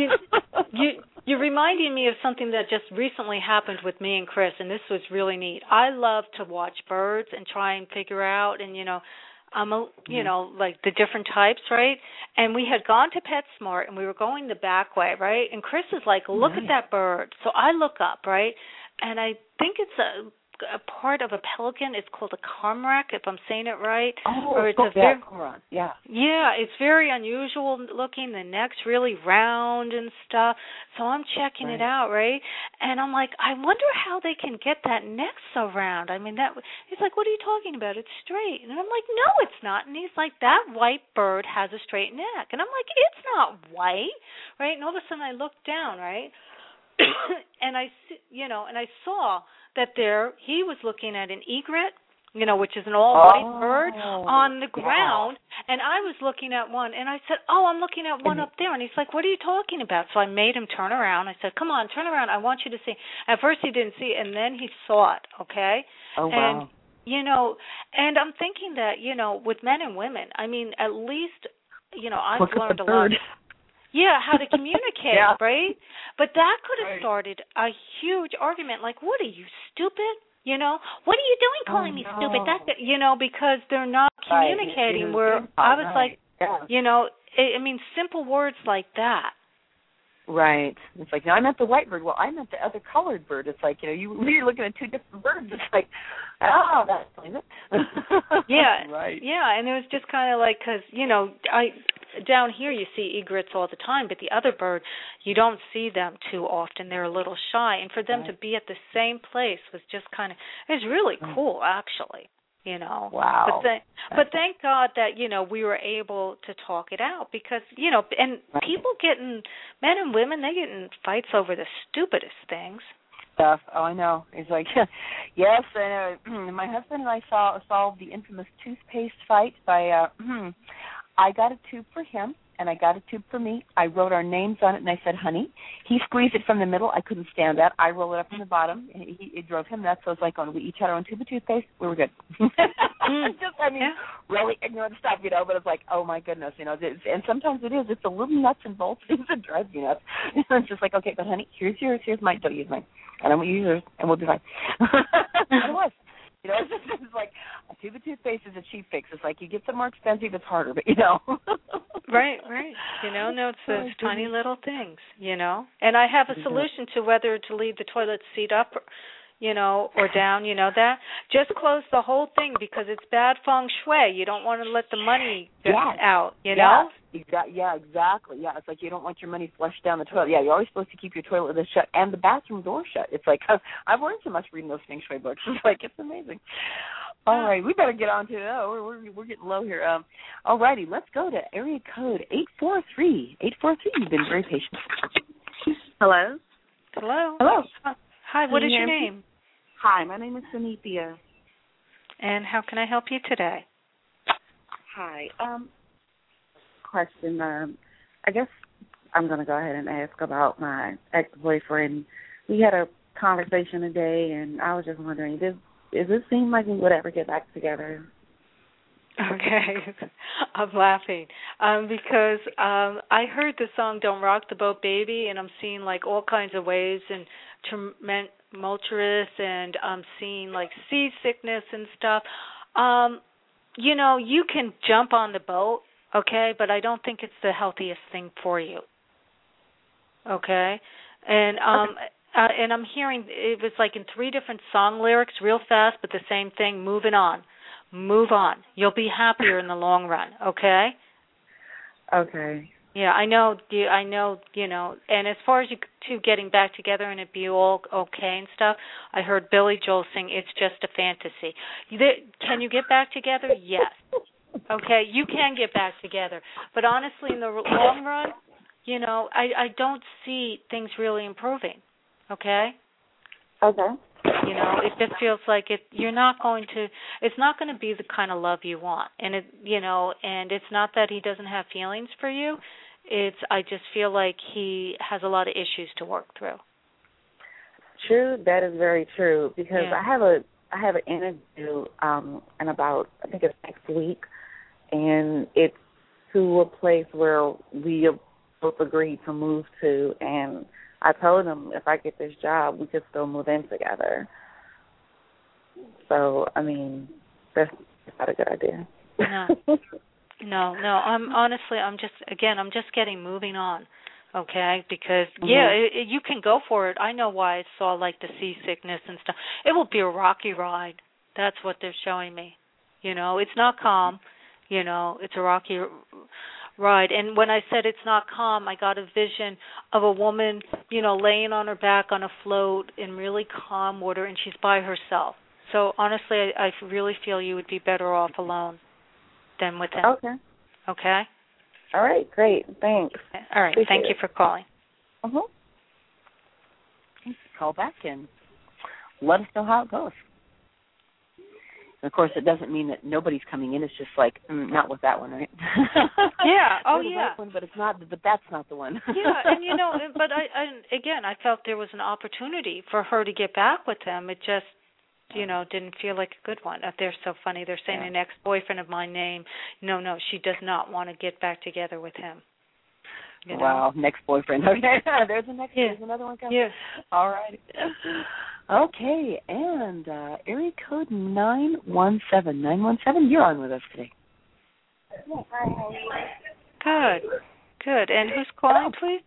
You're reminding me of something that just recently happened with me and Chris, and this was really neat. I love to watch birds and try and figure out, and, you know, you know, like the different types, right? And we had gone to PetSmart, and we were going the back way, right? And Chris is like, look at that bird. So I look up, right? And I think it's a part of a pelican. It's called a cormorant, if I'm saying it right. Oh, or it's cormorant, yeah, it's very unusual looking. The neck's really round and stuff. So I'm checking it out, right? And I'm like, I wonder how they can get that neck so round. I mean, he's like, what are you talking about? It's straight. And I'm like, no, it's not. And he's like, that white bird has a straight neck. And I'm like, it's not white, right? And all of a sudden I looked down, right? and I saw that he was looking at an egret, you know, which is an all-white bird on the ground, and I was looking at one, and I said, I'm looking at one up there, and he's like, what are you talking about? So I made him turn around. I said, come on, turn around. I want you to see. At first he didn't see it, and then he saw it, okay? Oh, wow. And, you know, and I'm thinking that, you know, with men and women, I mean, at least, you know, I've learned a lot. Yeah, how to communicate, right? But that could have started a huge argument. Like, what are you, stupid? You know, what are you doing calling me stupid? That's, you know, because they're not communicating. Where I was like, you know, I mean, simple words like that. Right. It's like, no, I meant the white bird. Well, I meant the other colored bird. It's like, you're looking at two different birds. It's like, oh, that's it. Yeah. Right. Yeah, and it was just kind of like, because, down here you see egrets all the time, but the other bird, you don't see them too often. They're a little shy. And for them to be at the same place was just kind of, it was really cool, actually. Wow. But thank God that, we were able to talk it out because, and people men and women, they get in fights over the stupidest things. Stuff. Oh, I know. It's like, yes, and my husband and I solved the infamous toothpaste fight by, I got a tube for him, and I got a tube for me. I wrote our names on it, and I said, honey. He squeezed it from the middle. I couldn't stand that. I rolled it up from the bottom. It drove him nuts. So it's like, we each had our own tube of toothpaste. We were good. Really ignorant stuff, but it's like, oh, my goodness, and sometimes it is. It's the little nuts and bolts things that drive me nuts. It's just like, okay, but honey, here's yours, here's mine. Don't use mine. And I'm going to use yours, and we'll be fine. And it was. It's like a tube of toothpaste is a cheap fix. It's like you get some more expensive, it's harder, but Right. No, it's those tiny little things, And I have a solution to whether to leave the toilet seat up, or down, that. Just close the whole thing because it's bad feng shui. You don't want to let the money get out, know? Yeah, exactly. Yeah, it's like you don't want your money flushed down the toilet. Yeah, you're always supposed to keep your toilet lid shut and the bathroom door shut. It's like, I've learned so much reading those feng shui books. It's like, it's amazing. All right, we better get on to it. We're getting low here. All righty, let's go to area code 843. 843, you've been very patient. Hello? Hello. Hi, what is your name? Hi, my name is Sunithia. And how can I help you today? Hi. Question. I guess I'm going to go ahead and ask about my ex-boyfriend. We had a conversation today, and I was just wondering, does it seem like we would ever get back together? Okay. I'm laughing because I heard the song Don't Rock the Boat Baby, and I'm seeing like all kinds of waves and tumultuous, and I'm seeing like seasickness and stuff. You can jump on the boat, okay, but I don't think it's the healthiest thing for you. Okay? And and I'm hearing it was like in 3 different song lyrics real fast, but the same thing, moving on. Move on. You'll be happier in the long run, okay? Okay. Yeah, I know, and as far as you two getting back together and it be all okay and stuff, I heard Billy Joel sing It's Just a Fantasy. Can you get back together? Yes. Okay, you can get back together. But honestly, in the long run, I don't see things really improving, okay? Okay. It just feels like it's not going to be the kind of love you want. And and it's not that he doesn't have feelings for you. I just feel like he has a lot of issues to work through. True, that is very true because I have an interview in about, I think it's next week, and it's to a place where we both agreed to move to, and I told him if I get this job, we could still move in together. So, I mean, that's not a good idea. No. I'm just getting moving on, okay? Because you can go for it. I know why I saw like the seasickness and stuff. It will be a rocky ride. That's what they're showing me. It's not calm. It's a rocky ride. And when I said it's not calm, I got a vision of a woman, laying on her back on a float in really calm water, and she's by herself. So honestly, I really feel you would be better off alone than with him. Okay. Okay? All right, great. Thanks. All right, thank you for calling. Call back and let us know how it goes. And of course, it doesn't mean that nobody's coming in. It's just like, not with that one, right? Yeah. Oh, yeah. One, but that's not the one. Yeah, and but I felt there was an opportunity for her to get back with him. It just, didn't feel like a good one. They're so funny. They're saying an ex-boyfriend of my name. No, she does not want to get back together with him. Wow, next boyfriend. Okay, there's another one coming. Yeah. All right. Okay, and area code 917. 917, you're on with us today. Good. And who's calling, please?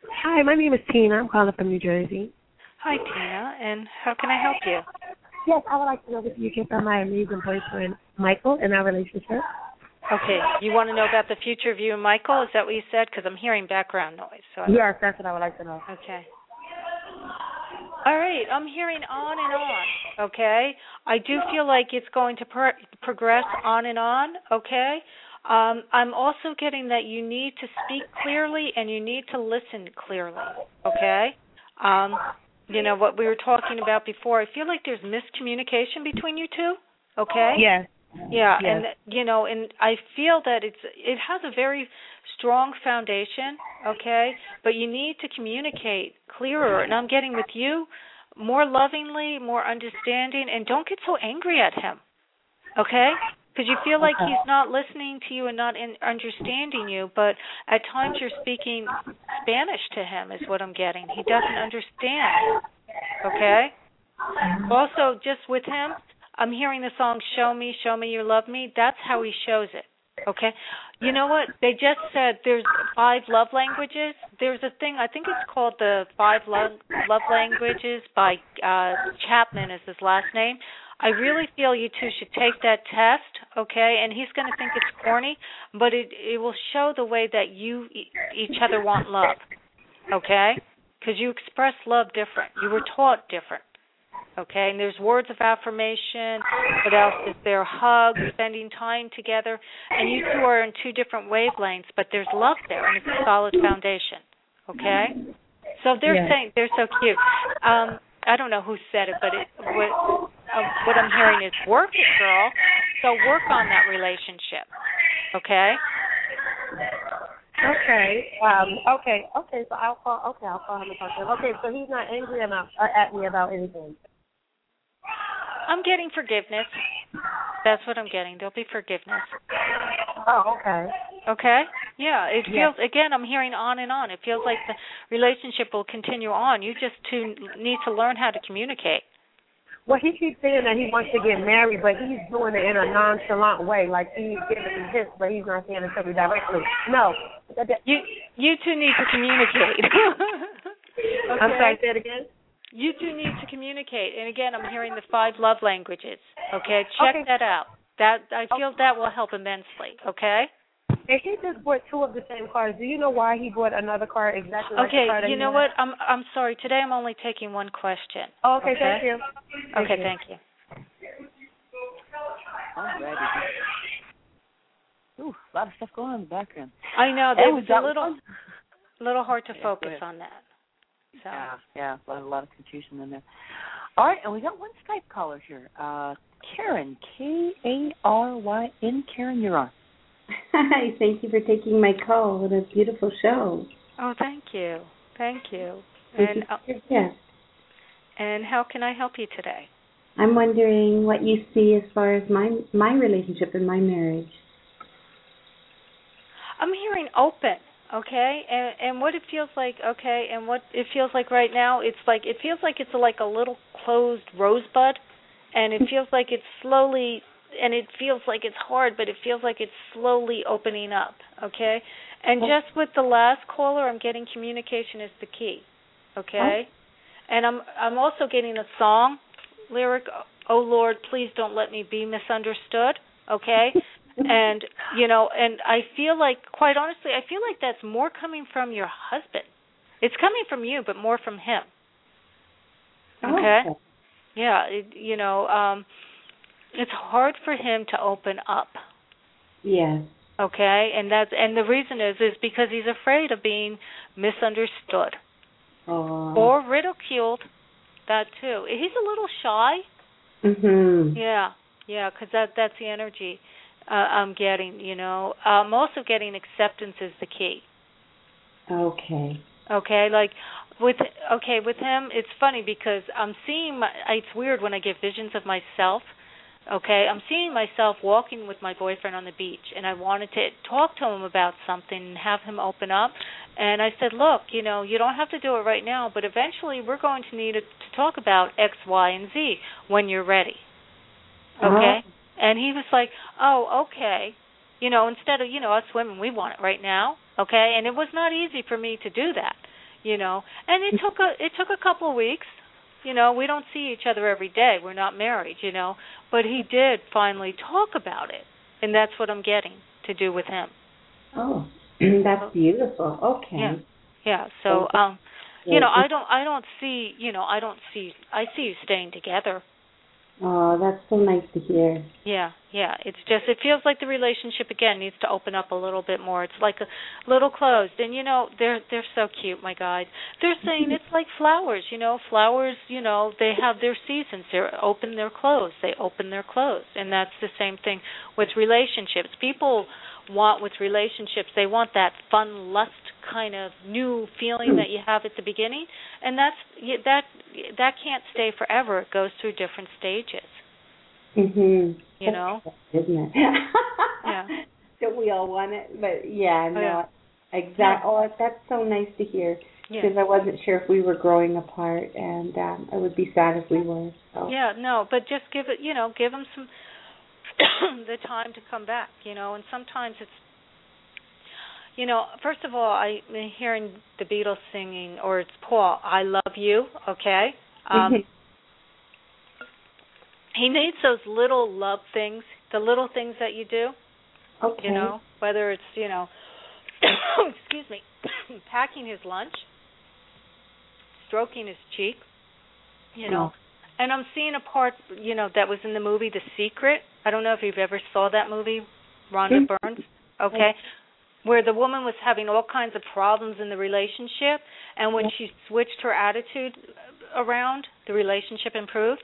Hi, my name is Tina. I'm calling from New Jersey. Hi, Tina, and how can I help you? Yes, I would like to know if you can find my amazing boyfriend, Michael, in our relationship. Okay, you want to know about the future of you and Michael? Is that what you said? Because I'm hearing background noise. So yes, that's what I would like to know. Okay. All right, I'm hearing on and on, okay? I do feel like it's going to progress on and on, okay? I'm also getting that you need to speak clearly and you need to listen clearly, okay? You know, what we were talking about before, I feel like there's miscommunication between you two, okay? Yes. Yeah, yes. and you know, and I feel that it has a very strong foundation, okay? But you need to communicate clearer, and I'm getting with you more lovingly, more understanding, and don't get so angry at him, okay? Because you feel like he's not listening to you and not understanding you, but at times you're speaking Spanish to him is what I'm getting. He doesn't understand, okay? Also, just with him, I'm hearing the song Show Me You Love Me. That's how he shows it, okay? You know what? They just said there's 5 love languages. There's a thing, I think it's called the 5 love languages by Chapman is his last name. I really feel you two should take that test, okay? And he's going to think it's corny, but it will show the way that you each other want love, okay? Because you express love different. You were taught different. Okay, and there's words of affirmation. What else is there? Hugs, spending time together. And you two are in 2 different wavelengths, but there's love there, and it's a solid foundation. Okay? So they're saying, they're so cute. I don't know who said it, but what I'm hearing is work it, girl. So work on that relationship. Okay? Okay. Okay. So I'll call him and talk to him. Okay. So he's not angry at me about anything. I'm getting forgiveness. That's what I'm getting. There'll be forgiveness. Oh, okay. Okay? Yeah, it feels, again, I'm hearing on and on. It feels like the relationship will continue on. You just need to learn how to communicate. Well, he keeps saying that he wants to get married, but he's doing it in a nonchalant way. Like, he's giving me hints, but he's not saying it to me directly. No. You two need to communicate. Okay? I'm sorry, say it again? You two need to communicate. And again, I'm hearing the 5 love languages. Okay? Check that out. I feel that will help immensely. Okay? And he just bought 2 of the same cars. Do you know why he bought another car exactly like the car that you know what? I'm sorry. Today I'm only taking 1 question. Oh, okay, thank you. Thank you. Alrighty. Ooh, a lot of stuff going on in the background. I know. It was a little hard to focus on that. So. Yeah, a lot of confusion in there. All right, and we got 1 Skype caller here. Karen, K-A-R-Y-N. Karen, you're on. Hi, thank you for taking my call. What a beautiful show. Oh, thank you. Thank you. Yes. And how can I help you today? I'm wondering what you see as far as my relationship and my marriage. I'm hearing open, okay? And what it feels like, okay, and what it feels like right now, it feels like it's like a little closed rosebud, and it feels like it's slowly, and it feels like it's hard, but it feels like it's slowly opening up, okay? And just with the last caller, I'm getting communication is the key, okay? And I'm also getting a song lyric, "Oh Lord, please don't let me be misunderstood," okay? And, and I feel like, quite honestly, I feel like that's more coming from your husband. It's coming from you, but more from him. Okay? Yeah, it's hard for him to open up. Yes. Okay? And the reason is because he's afraid of being misunderstood. Or ridiculed. That too. He's a little shy. Mhm. Yeah, because that's the energy I'm getting, I'm also getting acceptance is the key. Okay. Okay, like with him, it's funny because I'm seeing it's weird when I get visions of myself. Okay, I'm seeing myself walking with my boyfriend on the beach, and I wanted to talk to him about something and have him open up. And I said, look, you don't have to do it right now, but eventually we're going to need to talk about X, Y, and Z when you're ready. Okay? And he was like, oh, okay. Instead of, us women, we want it right now. Okay? And it was not easy for me to do that. you know. And it took a couple of weeks. You know, we don't see each other every day. We're not married, you know. But he did finally talk about it, and that's what I'm getting to do with him. Oh, that's beautiful. Okay. Yeah. So, you know, I see you staying together. Oh, that's so nice to hear. Yeah. It's just, it feels like the relationship again needs to open up a little bit more. It's like a little closed, and you know, they're so cute, my guides. They're saying it's like flowers, you know. Flowers, you know, they have their seasons. They open, they're closed. They open, they're closed, and that's the same thing with relationships. People want with relationships, they want that fun, lust kind of new feeling that you have at the beginning, and that can't stay forever. It goes through different stages. Mhm. You know, isn't it? Yeah. Don't we all want it? But yeah, no, yeah. exactly. Yeah. Oh, that's so nice to hear, because I wasn't sure if we were growing apart, and I would be sad if we were. So. Yeah, no, but just give them some the time to come back, you know. And sometimes it's, you know, first of all, I'm hearing the Beatles singing, or it's Paul, I Love You, okay? He needs those little love things, the little things that you do, okay. You know, whether it's, you know, excuse me, packing his lunch, stroking his cheek, you know. And I'm seeing a part, you know, that was in the movie The Secret. I don't know if you've ever saw that movie, Rhonda Burns, okay, where the woman was having all kinds of problems in the relationship, and when she switched her attitude around, the relationship improved.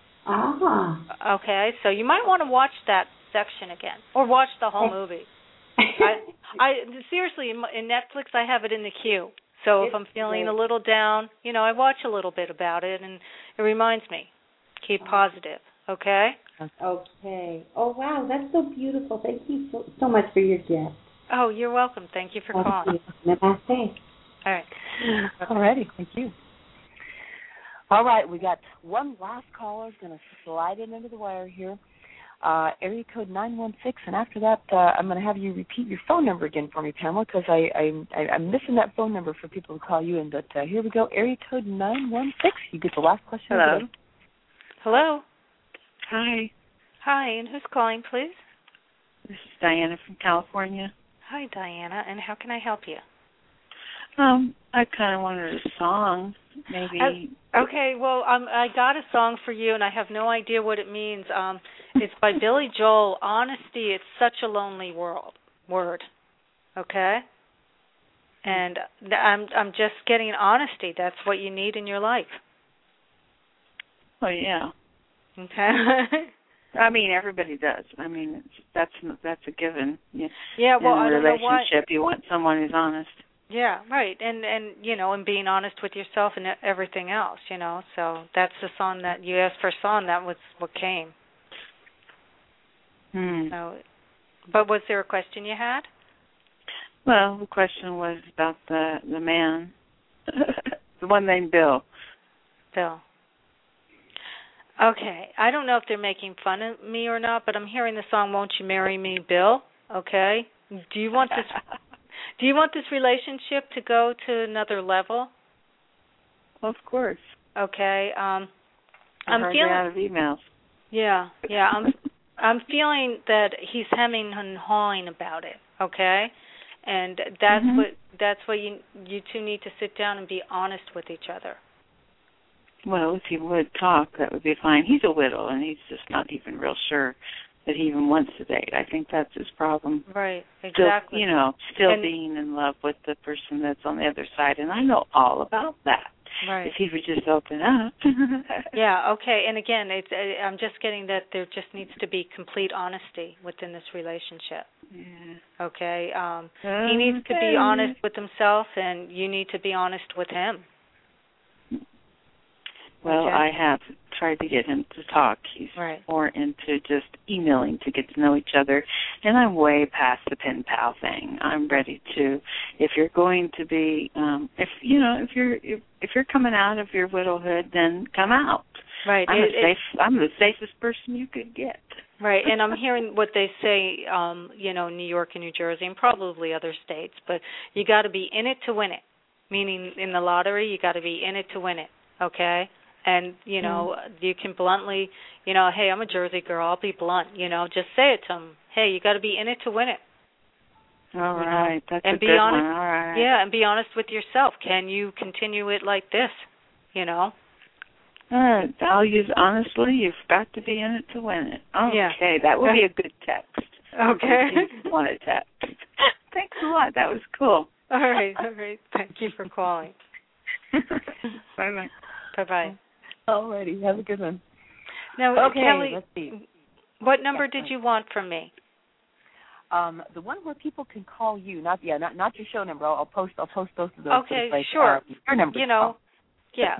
Okay, so you might want to watch that section again, or watch the whole movie. I seriously, in Netflix, I have it in the queue. So if I'm feeling a little down, you know, I watch a little bit about it, and it reminds me, keep positive, okay? Okay. Oh, wow, that's so beautiful. Thank you so much for your gift. Oh, you're welcome. Thank you for calling. Namaste. All right. All righty. Thank you. All right, we got one last caller going to slide in under the wire here. Area code 916, and after that, I'm going to have you repeat your phone number again for me, Pamela, because I'm missing that phone number for people to call you in. But here we go, area code 916. You get the last question. Hello. Today. Hello. Hi. Hi, and who's calling, please? This is Diana from California. Hi, Diana, and how can I help you? I kind of wanted a song, maybe. Okay, well, I got a song for you, and I have no idea what it means. It's by Billy Joel. Honesty, it's such a lonely word. Okay? And I'm just getting honesty. That's what you need in your life. Oh, yeah. Okay. I mean, everybody does. I mean, that's a given. Yeah, well, in a I don't know why. relationship, you want someone who's honest. Yeah, right, and you know, and being honest with yourself and everything else, you know. So that's the song that you asked for. Song that was what came. So, but was there a question you had? Well, the question was about the man, the one named Bill. Bill. Okay, I don't know if they're making fun of me or not, but I'm hearing the song "Won't You Marry Me, Bill?" Okay, do you want this? Do you want this relationship to go to another level? Well, of course. Okay. I'm feeling out of emails. Yeah. I'm feeling that he's hemming and hawing about it. Okay, and that's what you two need to sit down and be honest with each other. Well, if he would talk, that would be fine. He's a widow, and he's just not even real sure that he even wants to date. I think that's his problem. Right, exactly. Still being in love with the person that's on the other side, and I know all about that. Right. If he would just open up. Yeah, okay, and again, I'm just getting that there just needs to be complete honesty within this relationship. Yeah. Okay? He needs to be honest with himself, and you need to be honest with him. Well, okay. I have tried to get him to talk. He's more into just emailing to get to know each other, and I'm way past the pen pal thing. I'm ready to. If you're going to be, if you're coming out of your widowhood, then come out. Right. I'm the safest person you could get. Right, and I'm hearing what they say, New York and New Jersey, and probably other states, but you got to be in it to win it. meaning in the lottery, you got to be in it to win it, okay? And, you know, you can bluntly, you know, hey, I'm a Jersey girl, I'll be blunt, you know, just say it to them. Hey, you got to be in it to win it. All right, that's and a good one. All right. Yeah, and be honest with yourself. Can you continue it like this, you know? I'll use honestly, you've got to be in it to win it. Okay, that would be a good text. Okay. You want a text. Thanks a lot. That was cool. All right. Thank you for calling. Bye-bye. Bye-bye. All righty. Have a good one. Now, okay, Kelly, let's see. What number did you want from me? The one where people can call you, not your show number. I'll post both of those. Okay, place. sure. Your number. You know, yeah.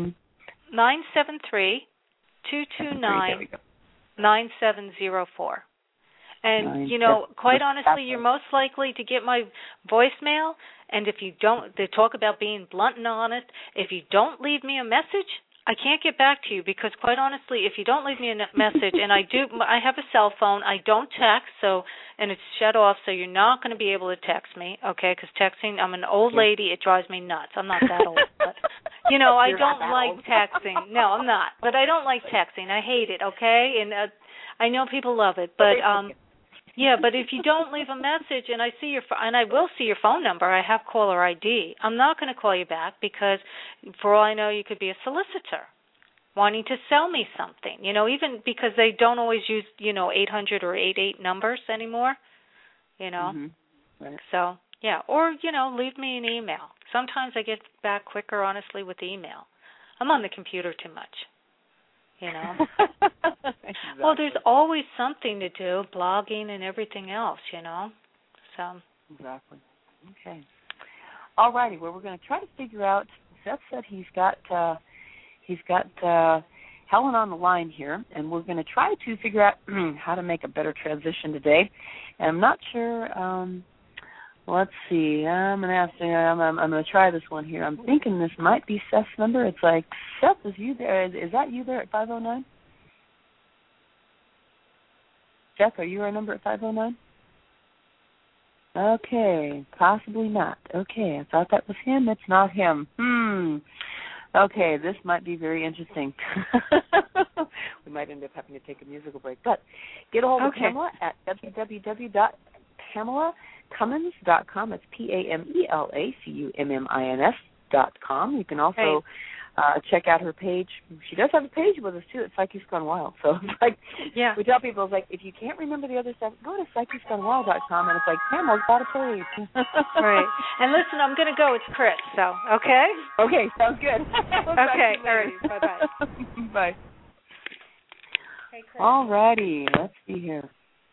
973-229-9704. And, you know, quite honestly, you're most likely to get my voicemail, and if you don't, they talk about being blunt and honest. If you don't leave me a message, I can't get back to you because, quite honestly, if you don't leave me a message, and I have a cell phone, I don't text, and it's shut off, so you're not going to be able to text me, okay, because texting, I'm an old lady, it drives me nuts. I'm not that old, but, you know, I don't like texting. No, I'm not, but I don't like texting. I hate it, okay, and I know people love it, but, yeah, but if you don't leave a message and I will see your phone number, I have caller ID, I'm not going to call you back because for all I know you could be a solicitor wanting to sell me something, you know, even because they don't always use, you know, 800 or 88 numbers anymore, you know. Mm-hmm. Right. So, yeah, or, you know, leave me an email. Sometimes I get back quicker, honestly, with email. I'm on the computer too much. You know. Exactly. Well, there's always something to do, blogging and everything else, you know. So. Exactly. Okay. All righty. Well, we're going to try to figure out. Seth said he's got Helen on the line here, and we're going to try to figure out how to make a better transition today. And I'm not sure. Let's see. I'm going to try this one here. I'm thinking this might be Seth's number. It's like, Seth, is you there? Is that you there at 509? Seth, are you our number at 509? Okay, possibly not. Okay, I thought that was him. It's not him. Okay, this might be very interesting. We might end up having to take a musical break. But get a hold of Pamela at www.PamelaCummins.com. It's PamelaCummins.com. You can also check out her page. She does have a page with us, too, at Psyche's Gone Wild. So it's like, we tell people, it's like, if you can't remember the other stuff, go to Psyche'sGoneWild.com, and it's like, Pamela's got a page. Right. And listen, I'm going to go. It's Chris, so, okay? Okay, sounds good. Okay, all right. Bye-bye. Bye. Hey, Chris. All righty. Let's see here.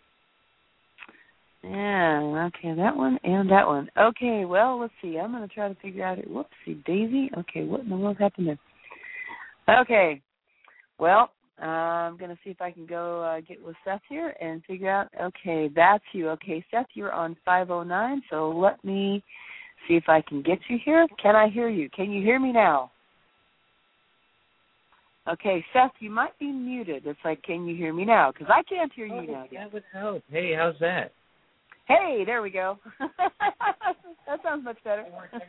Yeah, okay, that one and that one. Okay, well, let's see. I'm going to try to figure out it. Whoopsie daisy. Okay, what in the world happened there? Okay, well, I'm going to see if I can go get with Seth here and figure out. Okay, that's you. Okay, Seth, you're on 509, so let me see if I can get you here. Can I hear you? Can you hear me now? Okay, Seth, you might be muted. It's like, can you hear me now? Because I can't hear you now. That would help. Hey, how's that? Hey, there we go. That sounds much better. Okay,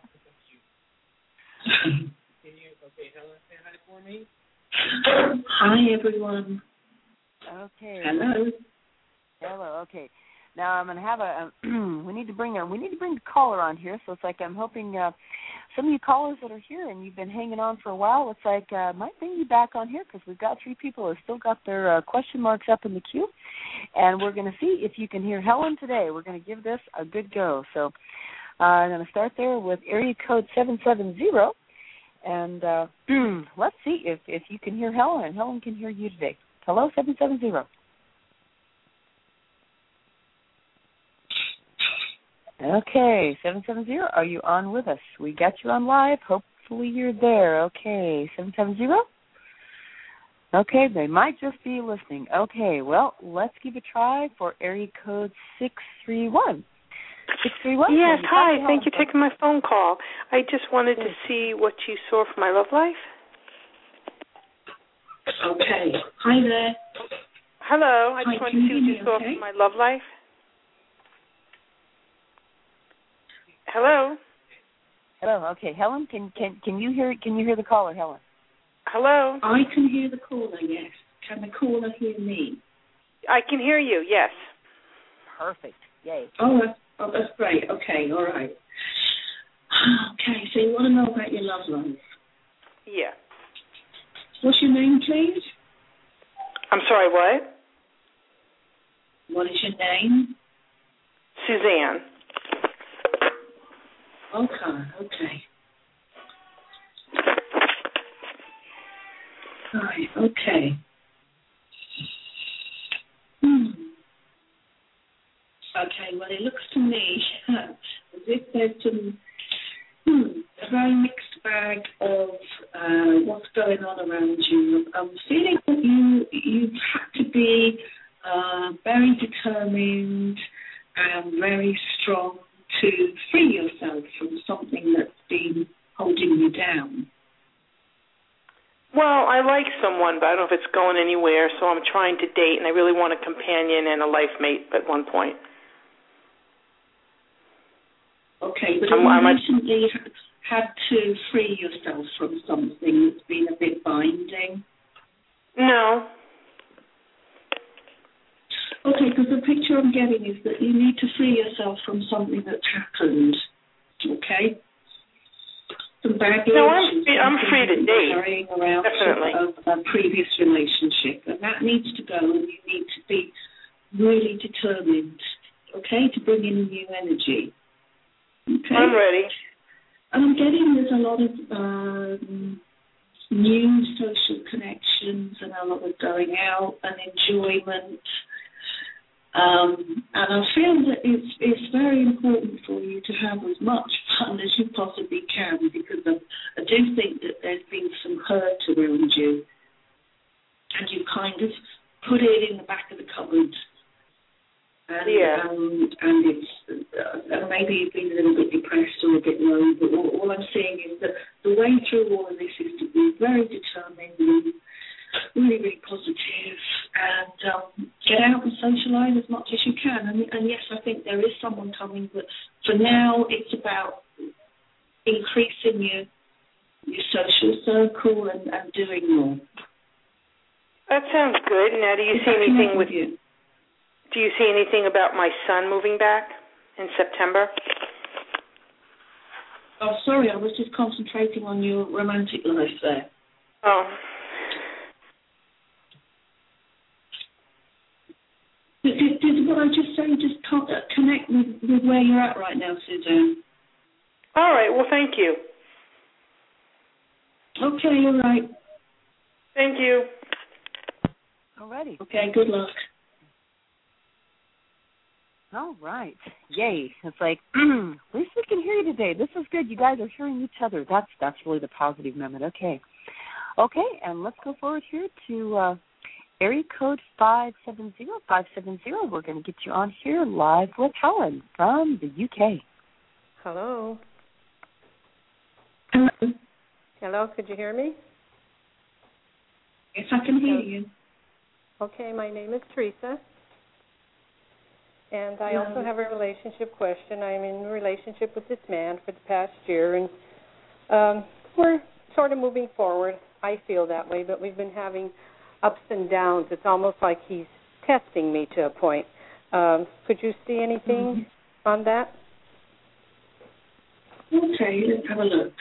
Helen, say hi for me. Hi, everyone. Okay. Hello. Hello. Okay. Now I'm going to have we need to bring the caller on here. So it's like I'm hoping some of you callers that are here and you've been hanging on for a while. It's like might bring you back on here because we've got 3 people who have still got their question marks up in the queue, and we're going to see if you can hear Helen today. We're going to give this a good go. So I'm going to start there with area code 770, and let's see if you can hear Helen and Helen can hear you today. Hello, 770. Okay, 770, are you on with us? We got you on live. Hopefully you're there. Okay, 770? Okay, they might just be listening. Okay, well, let's give a try for area code 631. 631? Yes, hi. Thank you for taking my phone call. I just wanted to see what you saw for my love life. Okay. Hi there. Hello. I just wanted to see what you saw for my love life. Hello. Okay, Helen, can you hear the caller, Helen? Hello. I can hear the caller. Yes. Can the caller hear me? I can hear you. Yes. Perfect. Yay. Oh, that's great. Okay. All right. Okay. So you want to know about your love life? Yeah. What's your name, please? I'm sorry. What? What is your name? Suzanne. Okay. All right, okay. Okay, well, it looks to me as if there's a very mixed bag of what's going on around you. I'm feeling that you've had to be very determined and very strong to free yourself from something that's been holding you down. Well, I like someone, but I don't know if it's going anywhere, so I'm trying to date, and I really want a companion and a life mate at one point. Okay, but have you recently had to free yourself from something that's been a bit binding? No. Okay, because the picture I'm getting is that you need to free yourself from something that's happened, okay? Some baggage. No, I'm free to date. Carrying around definitely. A previous relationship, and that needs to go, and you need to be really determined, okay, to bring in a new energy. Okay? I'm ready. And I'm getting there's a lot of new social connections and a lot of going out and enjoyment. And I feel that it's very important for you to have as much fun as you possibly can, because I do think that there's been some hurt around you, and you kind of put it in the back of the cupboard. And it's maybe you've been a little bit depressed or a bit low, but all I'm saying is that the way through all of this is to be very determined and really, really positive, and get out and socialise as much as you can. And yes, I think there is someone coming, but for now it's about increasing your social circle and doing more. That sounds good. Now, do you see anything with you? Do you see anything about my son moving back in September? Oh, sorry, I was just concentrating on your romantic life there. Oh. Did what I just say just connect with where you're at right now, Suzanne? All right, well, thank you. Okay, all right. Thank you. All righty. Okay, good luck. All right. Yay. It's like, at least we can hear you today. This is good. You guys are hearing each other. That's really the positive moment. Okay, and let's go forward here to area code 570. We're going to get you on here live with Helen from the UK. Hello. Hello. Hello, could you hear me? Yes, I can hear you. Okay, my name is Teresa. And I also have a relationship question. I'm in a relationship with this man for the past year, and we're sort of moving forward. I feel that way, but we've been having ups and downs. It's almost like he's testing me to a point. Could you see anything on that? Okay, let's have a look.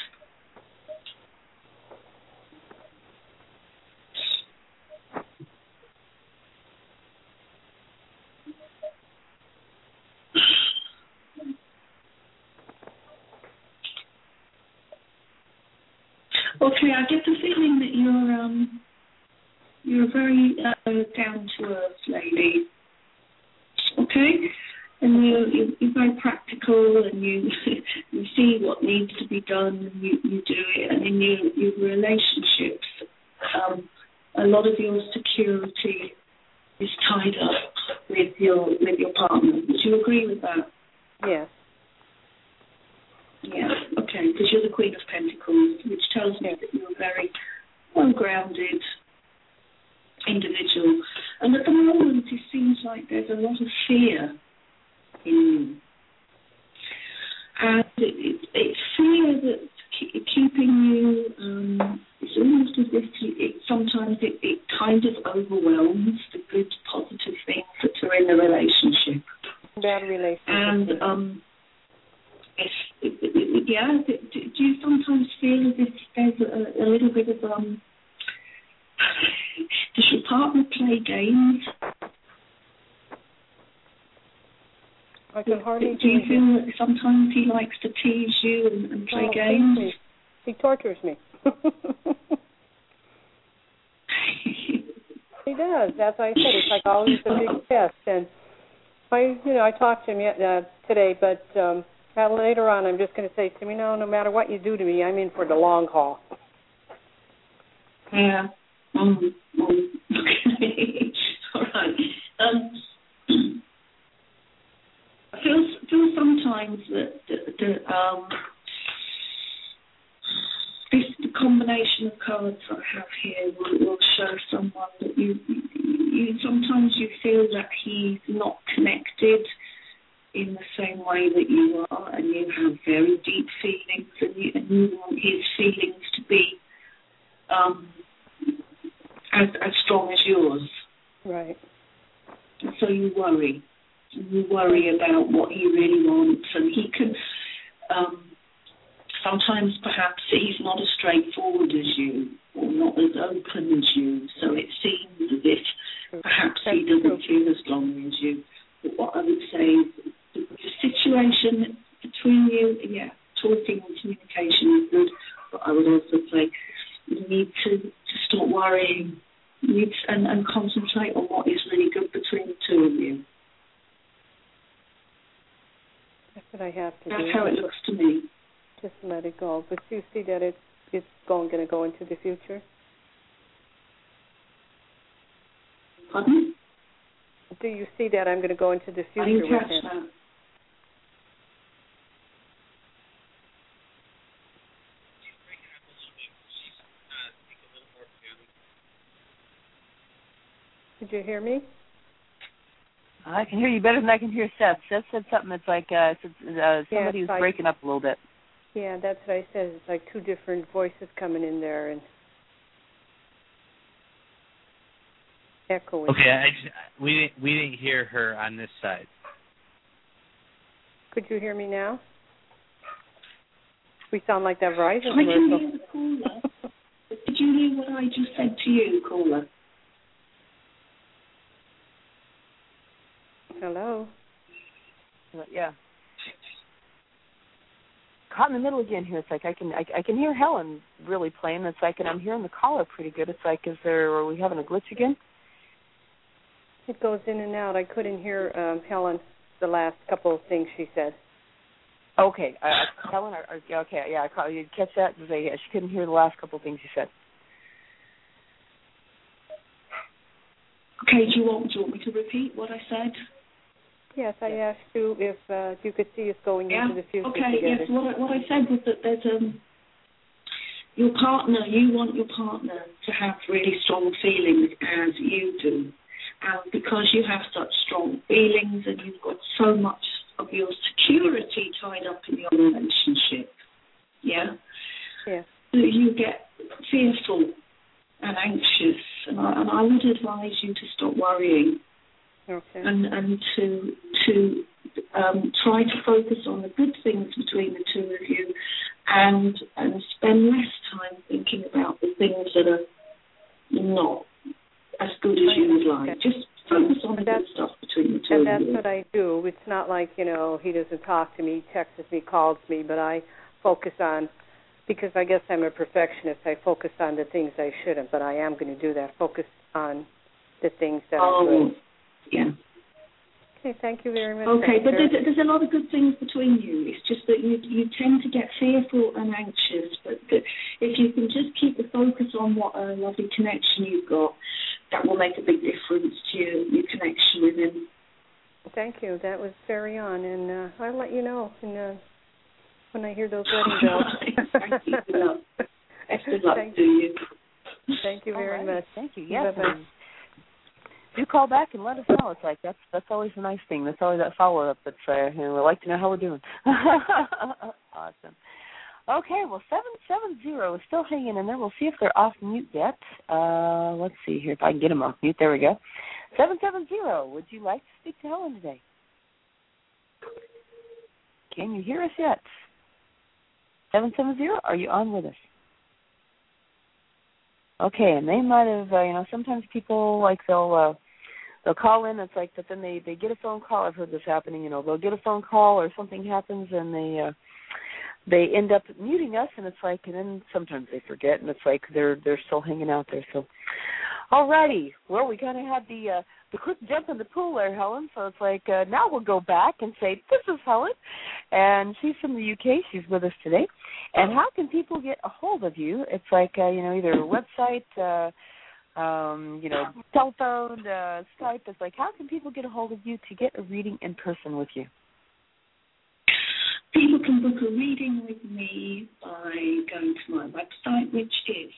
Okay, I get the feeling that you're a very down-to-earth lady. Okay, and you're very practical, and you see what needs to be done, and you do it. And in your relationships, a lot of your security is tied up with your partner. Would you agree with that? Yes. Yeah, okay, because you're the Queen of Pentacles, which tells me that you're a very well-grounded individual. And at the moment, it seems like there's a lot of fear in you. And it's fear that's keeping you. It's almost as if sometimes it kind of overwhelms the good, positive things that are in the relationship. Bad relationship. And do you sometimes feel as if there's a little bit of does your partner play games? I can hardly. Do you feel that sometimes he likes to tease you and play games? He tortures me. He does. That's why I said it's like always a big test. And I talked to him today, but later on, I'm just going to say to him, no matter what you do to me, I'm in for the long haul. Yeah. Okay. All right. I feel sometimes that the combination of cards that I have here will show someone that you sometimes you feel that he's not connected in the same way that you are, and you have very deep feelings, and you want his feelings to be as strong as yours. Right. And so you worry. You worry about what he really wants, and he can. Sometimes perhaps he's not as straightforward as you, or not as open as you, so it seems as if perhaps he doesn't feel as strongly as you. But what I would say is the situation between you, talking and communication is good, but I would also say you need to stop worrying and concentrate on what is really good between the two of you. That's what I have to do. That's how it looks to me. Just let it go. But you see that it's going to go into the future? Pardon? Do you see that I'm going to go into the future with him? Did you hear me? I can hear you better than I can hear Seth. Seth said something that's like somebody was breaking up a little bit. Yeah, that's what I said. It's like two different voices coming in there and echoing. Okay, we didn't hear her on this side. Could you hear me now? We sound like that Verizon commercial. I can hear the caller. Did you hear what I just said to you, caller? Hello. Yeah. Caught in the middle again here. It's like I can hear Helen really playing. It's like, and I'm hearing the caller pretty good. It's like, are we having a glitch again? It goes in and out. I couldn't hear Helen the last couple of things she said. Okay, Helen. Okay, yeah. You catch that? She couldn't hear the last couple of things you said. Okay. Do you want me to repeat what I said? Yes, I asked you if you could see us going into the future together. Yes. What I said was that there's your partner. You want your partner to have really strong feelings as you do, and because you have such strong feelings and you've got so much of your security tied up in your relationship, you get fearful and anxious, and I would advise you to stop worrying. Okay. And to try to focus on the good things between the two of you, and spend less time thinking about the things that are not as good as you would like. Just focus on the good stuff between the two of you. And that's what I do. It's not like, he doesn't talk to me, texts me, calls me, but I focus on, because I guess I'm a perfectionist, I focus on the things I shouldn't, but I am going to do that, focus on the things that are good. Yeah. Okay, thank you very much. Okay, but there's a lot of good things between you. It's just that you tend to get fearful and anxious, but if you can just keep the focus on what a lovely connection you've got, that will make a big difference to your connection with him. Thank you. That was very on, and I'll let you know when I hear those wedding bells. Thank you. Best of luck to you. Thank you very much. Thank you. Yes. Bye-bye. do call back and let us know. It's like that's always a nice thing. That's always that follow up. That's we like to know how we're doing. Awesome. Okay, well 770 is still hanging in there. We'll see if they're off mute yet. Let's see here if I can get them off mute. There we go. 770, would you like to speak to Helen today? Can you hear us yet? 770, are you on with us? Okay, and they might have, sometimes people, like, they'll call in, it's like, but then they get a phone call. I've heard this happening, they'll get a phone call or something happens and they end up muting us, and it's like, and then sometimes they forget, and it's like they're still hanging out there. So, alrighty, well, we kind of had the quick jump in the pool there, Helen. So it's like now we'll go back and say, this is Helen, and she's from the UK. She's with us today. And how can people get a hold of you? It's like either a website, telephone, Skype. It's like, how can people get a hold of you to get a reading in person with you? People can book a reading with me by going to my website, which is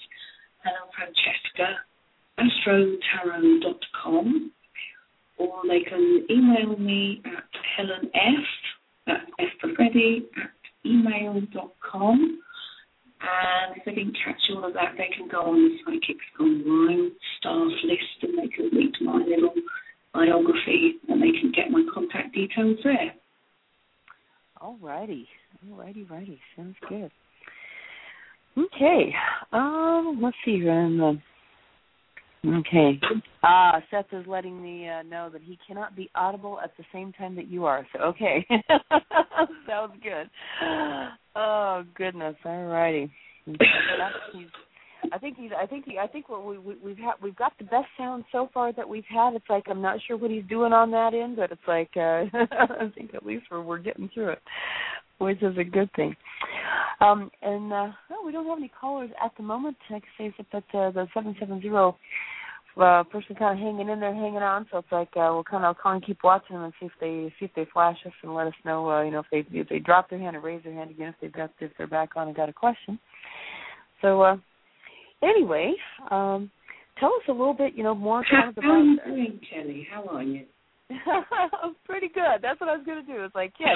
HelenFrancesca@astrotarot.com, or they can email me at Helen F. That's F for Freddie @email.com. And if they didn't catch all of that, they can go on the Psychics Gone Wild staff list and they can read my little biography and they can get my contact details there. Alrighty. Sounds good. Okay. Let's see here. Okay. Seth is letting me know that he cannot be audible at the same time that you are. So okay. Sounds good. Oh goodness. Alrighty. I think what we've got the best sound so far that we've had. It's like I'm not sure what he's doing on that end, but it's like I think at least we're getting through it, which is a good thing. We don't have any callers at the moment. I can say except that the 770 person kind of hanging in there, hanging on. So it's like we'll kind of call and keep watching them and see if they flash us and let us know. If they drop their hand or raise their hand again if they're back on and got a question. So. Anyway, tell us a little bit, more kind of about... How are you doing, Kelly? How are you? Pretty good. That's what I was going to do. It's like, yes,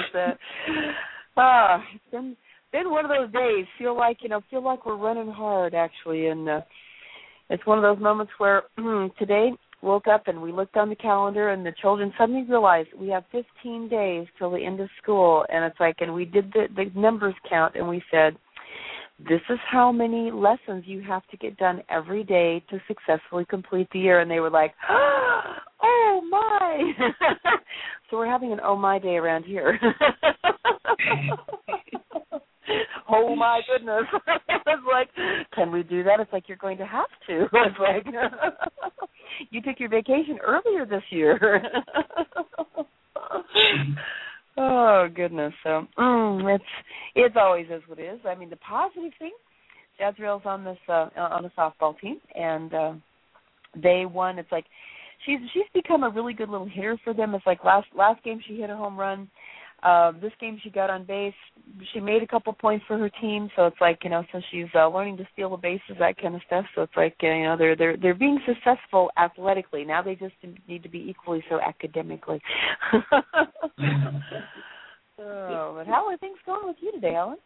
it's been one of those days. Feel like we're running hard, actually, and it's one of those moments where today woke up and we looked on the calendar and the children suddenly realized we have 15 days till the end of school, and it's like, and we did the numbers count, and we said, this is how many lessons you have to get done every day to successfully complete the year. And they were like, oh, my. So we're having an oh, my day around here. Oh, my goodness. It's like, can we do that? It's like, you're going to have to. It's like, you took your vacation earlier this year. Oh goodness! So it's always is what it is. I mean, the positive thing, Jazrael's on this on the softball team, and they won. It's like she's become a really good little hitter for them. It's like last game she hit a home run. This game she got on base. She made a couple points for her team. So it's like so she's learning to steal the bases, that kind of stuff. So it's like they're being successful athletically. Now they just need to be equally so academically. But how are things going with you today, Ellen?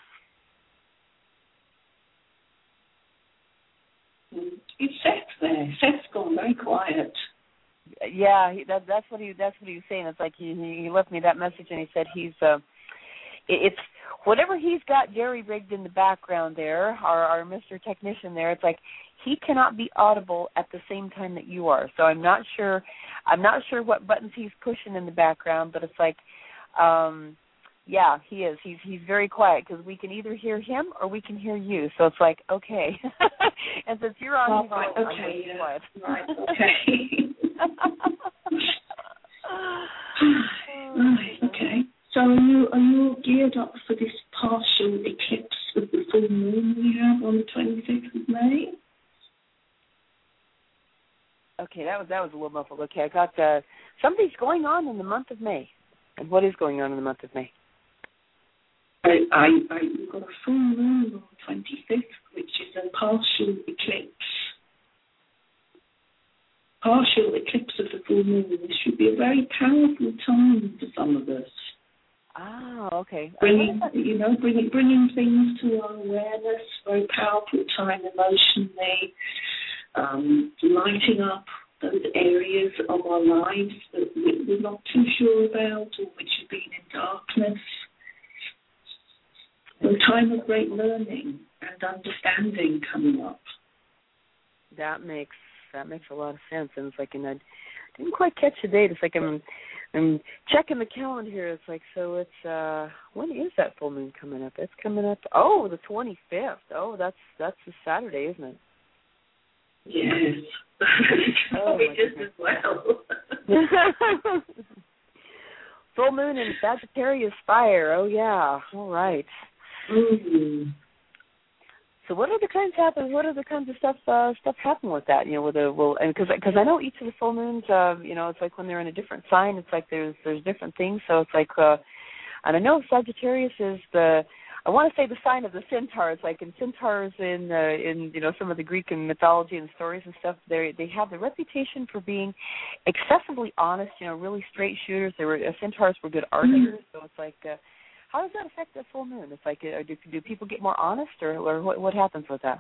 It's Seth there. Seth's gone very quiet. Yeah, that's what he was saying. It's like he left me that message and he said it's whatever he's got jerry rigged in the background there, our Mr. Technician there. It's like he cannot be audible at the same time that you are. So I'm not sure what buttons he's pushing in the background, but it's like yeah, he is. He's very quiet because we can either hear him or we can hear you. So it's like okay. And since you're on, he's right, okay, yeah. Quiet. Right, okay. Right, okay. So are you geared up for this partial eclipse of the full moon we have on the 25th of May? Okay, that was a little muffled. Okay, I got something's going on in the month of May. And what is going on in the month of May? You've got a full moon on the 25th, which is a partial eclipse. partial eclipse of the full moon. This should be a very powerful time for some of us. Ah, okay. Bringing things to our awareness, very powerful time emotionally, lighting up those areas of our lives that we're not too sure about or which have been in darkness. A time of great learning and understanding coming up. That makes a lot of sense. And it's like, and I didn't quite catch the date. It's like I'm checking the calendar here. It's like, so it's when is that full moon coming up? It's coming up. Oh, the 25th. Oh, that's a Saturday, isn't it? Yes. Oh, it is as well. Full moon in Sagittarius fire. Oh yeah. All right. Mm-hmm. So what other kinds happen? What other kinds of stuff happen with that? You know, because I know each of the full moons. It's like when they're in a different sign. It's like there's different things. So it's like, and I know Sagittarius is I want to say the sign of the centaur. It's like in centaurs in some of the Greek and mythology and stories and stuff. They have the reputation for being excessively honest. You know, really straight shooters. Centaurs were good archers. So it's like. How does that affect the full moon? It's like, do people get more honest, or what happens with that?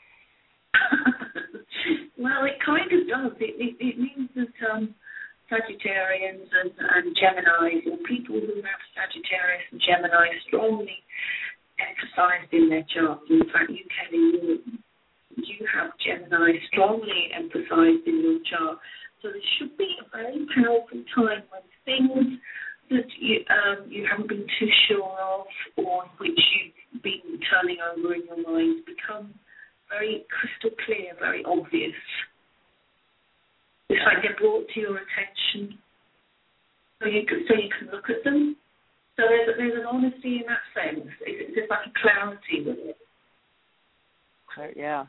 Well, it kind of does. It means that Sagittarians and Geminis, or people who have Sagittarius and Gemini strongly emphasized in their charts. In fact, you, Kelly, you have Gemini strongly emphasized in your chart. So there should be a very powerful time when things that you haven't been too sure of, or which you've been turning over in your mind, become very crystal clear, very obvious. It's like they're brought to your attention, so you can look at them. So there's an honesty in that sense. It's just like a clarity with it. Yeah.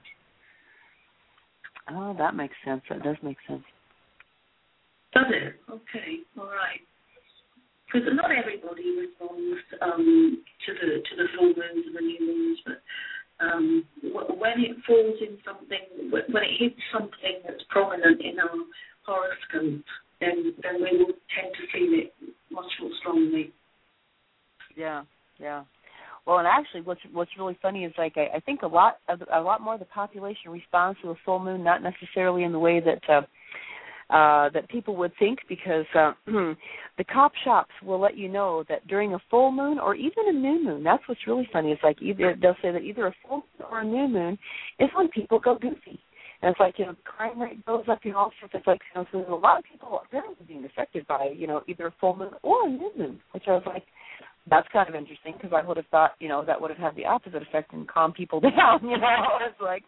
Oh, that makes sense. That does make sense. Does it? Okay. All right. Because not everybody responds to the full moons and the new moons, but when it falls in something, when it hits something that's prominent in our horoscope, then we will tend to feel it much more strongly. Yeah. Well, and actually, what's really funny is like I think a lot more of the population responds to a full moon, not necessarily in the way that people would think, because the cop shops will let you know that during a full moon or even a new moon, that's what's really funny. It's like they'll say that either a full moon or a new moon is when people go goofy. And it's like, crime rate goes up, all sorts. It's like, so there's a lot of people apparently being affected by, either a full moon or a new moon, which I was like, that's kind of interesting, because I would have thought, that would have had the opposite effect and calm people down, It's like,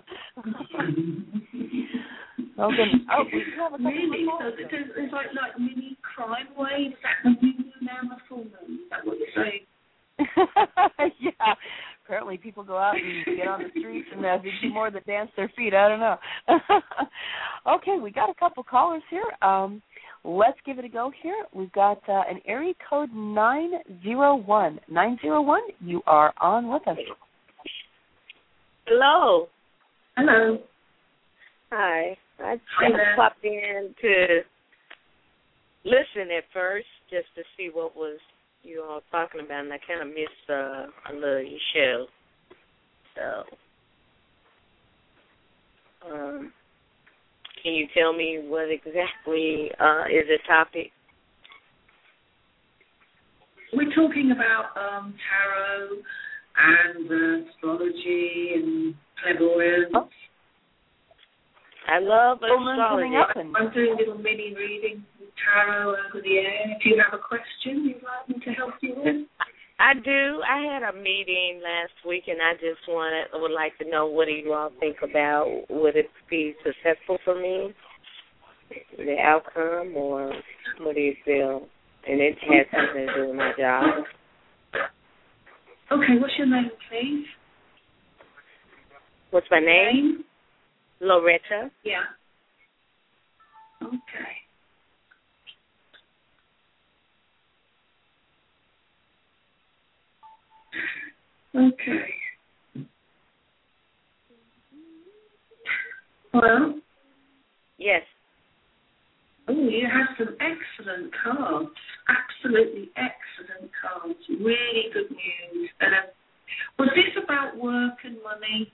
Oh, goodness. Oh, we have a couple really? of So there's like mini crime waves at the new moon and the full moon. Is that what you're saying? Yeah. Apparently people go out and get on the streets and they do more than dance their feet. I don't know. Okay, we got a couple callers here. Let's give it a go here. We've got an area code 901. 901, you are on with us. Hello. Hello. Hi. I just popped in to listen at first just to see what was you all talking about, and I kind of missed a little your show. So, can you tell me what exactly is the topic? We're talking about tarot and astrology and clairvoyance. Oh. I love astrology. I'm doing little mini readings with tarot over the air. If you have a question you'd like me to help you with? I do. I had a meeting last week, and I just would like to know what do you all think about. Would it be successful for me, the outcome, or what do you feel? And it has something to do with my job. Okay, what's your name, please? What's my name? Loretta. Yeah. Okay. Okay. Hello? Yes. excellent cards. Absolutely excellent cards. Really good news. Was this about work and money?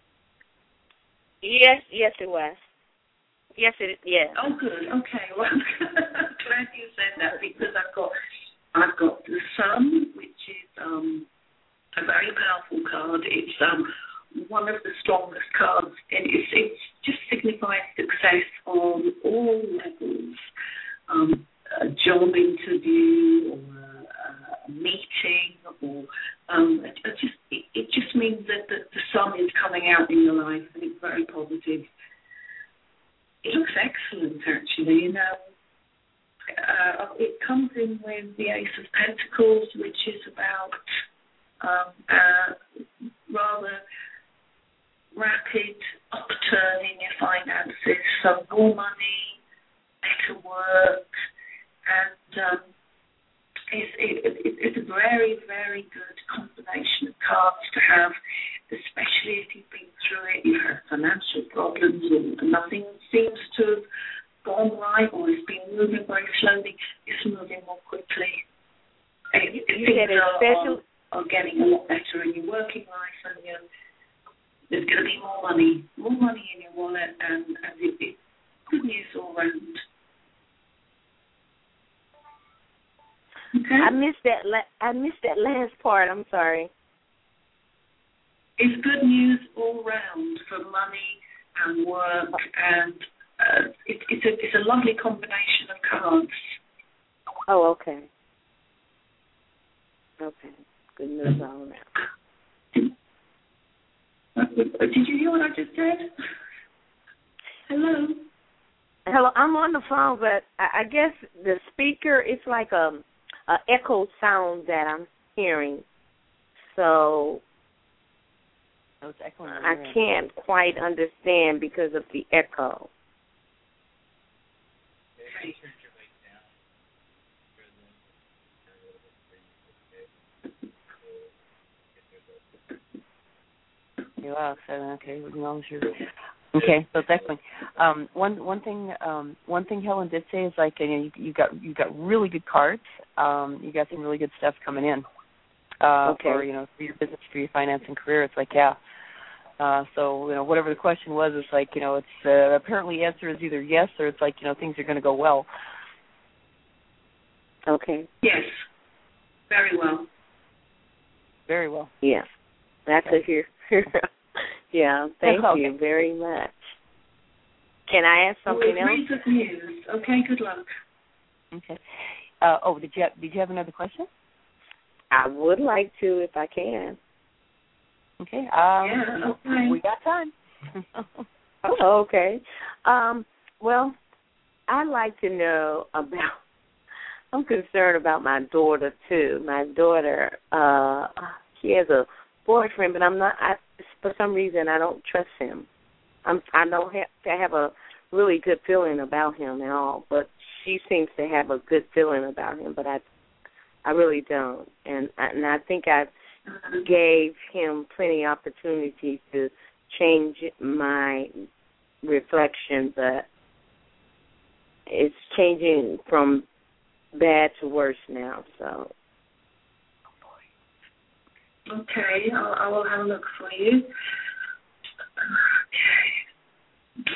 Yes, it was. Yes. Oh, good. Okay. Well, I'm glad you said that because I've got the Sun, which is a very powerful card. It's one of the strongest cards, and it just signifies success on all levels. A job interview or a meeting, or it just means that the sun is coming out in your life, and it's very positive. It looks excellent, actually. It comes in with the Ace of Pentacles, which is about rather rapid upturn in your finances, so more money, better work, and it's a very, very good combination of cards to have, especially if you've been through it, you've had financial problems, and nothing seems to have gone right, or it's been moving very slowly. It's moving more quickly. Things are getting a lot better in your working life, and there's going to be more money in your wallet, and it's good news all round. Okay. I missed that last part. I'm sorry. It's good news all round for money and work, and it's a lovely combination of cards. Oh, okay. Okay. Good news all around. Did you hear what I just said? Hello. Hello. I'm on the phone, but I guess the speaker, it's like a echo sound that I'm hearing. So I can't quite understand because of the echo. You are, so okay, as long as you're okay. So that's fine. One thing Helen did say is like you got really good cards. You got some really good stuff coming in. For for your business, for your finance and career. It's like so whatever the question was, it's like it's apparently answer is either yes or it's like things are going to go well. Okay. Yes. Very well. Very well. Yeah. That's a hear. Yeah. Thank you very much. Can I ask something else? Good news. Okay. Good luck. Okay. Did you have another question? I would like to, if I can. Okay. Okay. We got time. Oh, okay. Well, I'd like to know about. I'm concerned about my daughter too. My daughter, she has a boyfriend, but I'm not. For some reason, I don't trust him. I don't have a really good feeling about him at all, but she seems to have a good feeling about him, but I really don't. And I think I gave him plenty of opportunity to change my reflection, but it's changing from bad to worse now. So. Okay, I will have a look for you. Okay.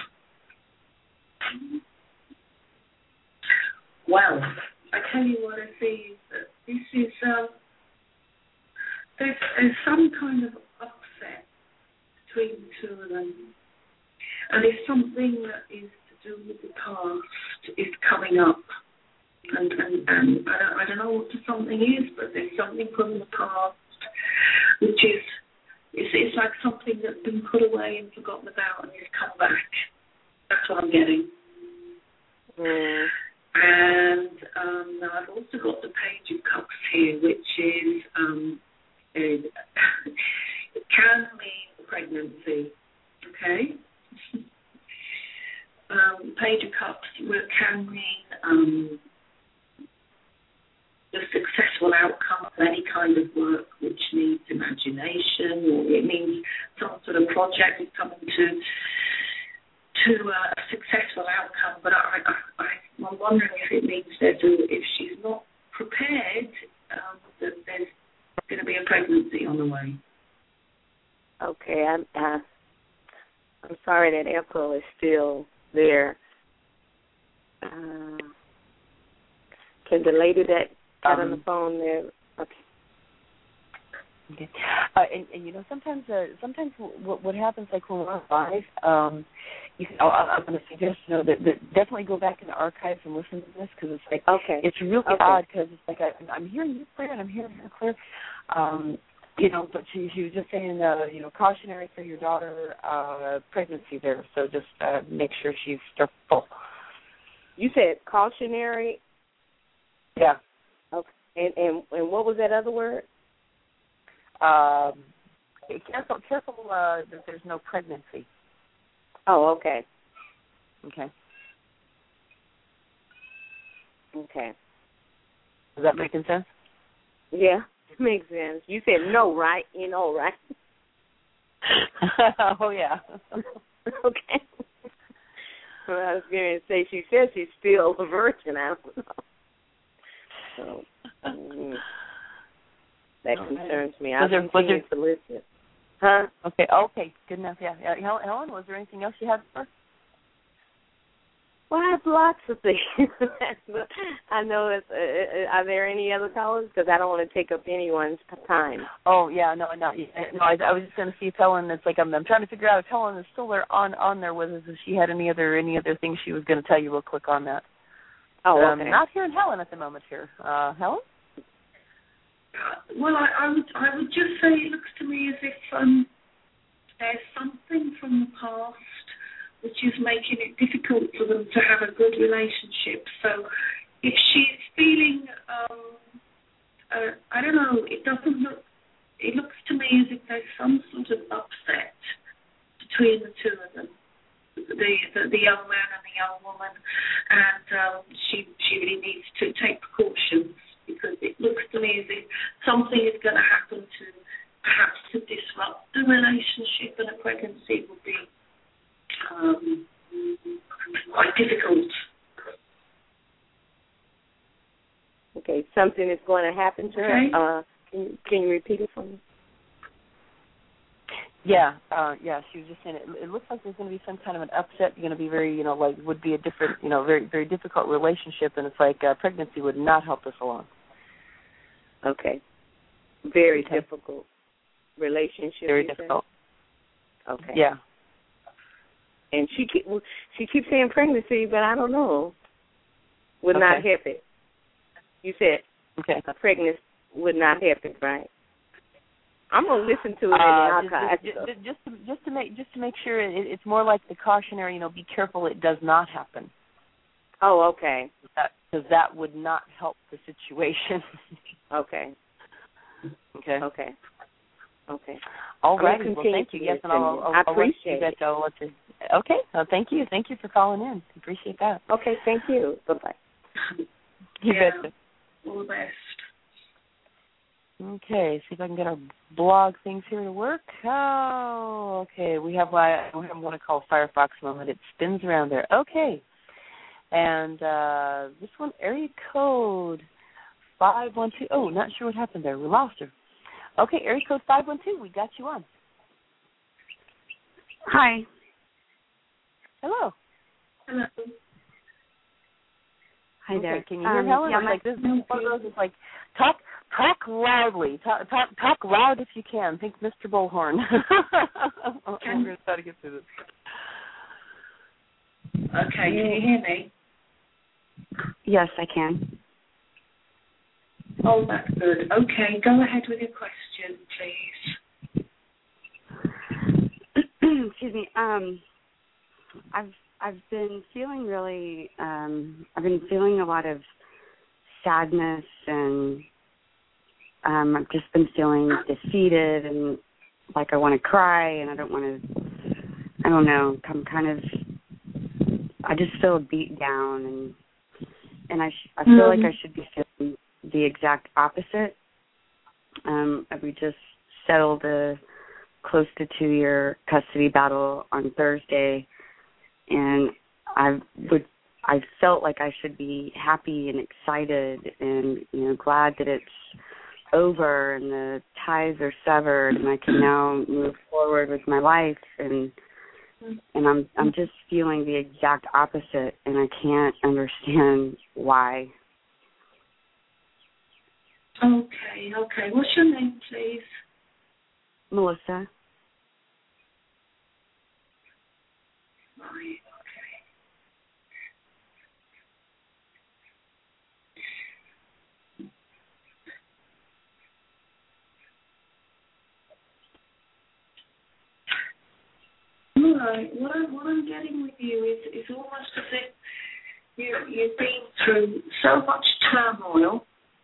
Well, I tell you what I see is that this is there's some kind of upset between the two of them, and there's something that is to do with the past is coming up, and I don't know what the something is, but there's something from the past which is it's like something that's been put away and forgotten about and has come back. That's what I'm getting. And I've also got the Page of Cups here, which is it can mean pregnancy. Okay. Page of Cups can mean the successful outcome of any kind of work which needs imagination, or it means some sort of project is coming to a successful outcome. But I I'm wondering if it means that if she's not prepared, that there's going to be a pregnancy on the way. Okay, I'm sorry that echo is still there. Can the lady that got on the phone there? Okay. And you know, sometimes what happens, like when we're live, I'm going to suggest, you know, that definitely go back in the archives and listen to this, because it's like, it's really odd, because it's like I'm hearing you clear and I'm hearing her clear. You know, but she was just saying, you know, cautionary for your daughter, pregnancy there, so just make sure she's full. You said cautionary? Yeah. Okay. And what was that other word? Careful that there's no pregnancy. Oh, okay. Okay. Okay. Is that making sense? Yeah, it makes sense. You said no, right? You know, right? Oh, yeah. Okay. Well, I was going to say, she says she's still a virgin. I don't know. So, that concerns me. I'll continue to listen. Huh? Okay, good enough. Yeah. Helen, was there anything else you had for her? Well, I have lots of things. I know it's, are there any other callers? Because I don't want to take up anyone's time. Oh, yeah, no. I was just going to see if Helen, it's like I'm trying to figure out if Helen is still there on there with us, if she had any other things she was going to tell you real quick on that. Oh, okay. Not hearing Helen at the moment here. Helen? Well, I would just say it looks to me as if there's something from the past which is making it difficult for them to have a good relationship. So if she's feeling, I don't know, it looks to me as if there's some sort of upset between the two of them, the young man and the young woman, and she really needs to take precautions, because it looks to me as if something is going to happen perhaps to disrupt the relationship, and a pregnancy would be quite difficult. Okay, something is going to happen to her. Can you repeat it for me? Yeah, she was just saying it looks like there's going to be some kind of an upset, going to be very, would be a different, very, very difficult relationship, and it's like pregnancy would not help us along. Okay. Very difficult relationship. Very difficult. Okay. Yeah. And she keeps saying pregnancy, but I don't know. Would not help it. You said a pregnancy would not help it, right? I'm gonna listen to it in the archive. Just to make sure it's more like the cautionary. Be careful. It does not happen. Oh, okay. Because that would not help the situation. Okay. All right. Well, thank you. Yes, and I appreciate it. Okay. Thank you. Thank you for calling in. Appreciate that. Okay. Thank you. Bye-bye. You betcha. All the best. Okay. See if I can get our blog things here to work. Oh, okay. We have what I call Firefox moment. It spins around there. Okay. And this one, area code 512. Oh, not sure what happened there. We lost her. Okay, area code 512. We got you on. Hi. Hello. Hi there. Can you hear Helen? Yeah, this is one of those. It's like talk loudly. Talk loud if you can. Think Mr. Bullhorn. I'm going to try to get through this. Okay. Can you hear me? Yes, I can. Oh, that's good. Okay, go ahead with your question, please. Excuse me. I've been feeling really. I've been feeling a lot of sadness, and I've just been feeling defeated, and like I want to cry, and I don't want to. I don't know. I'm kind of. I just feel beat down, and I feel like I should be feeling the exact opposite. We just settled a close to 2-year custody battle on Thursday, and I I felt like I should be happy and excited and, glad that it's over and the ties are severed and I can now move forward with my life, and I'm just feeling the exact opposite, and I can't understand why. Okay. What's your name, please? Melissa. Right. Right. What I'm getting with you is almost as if you've been through so much turmoil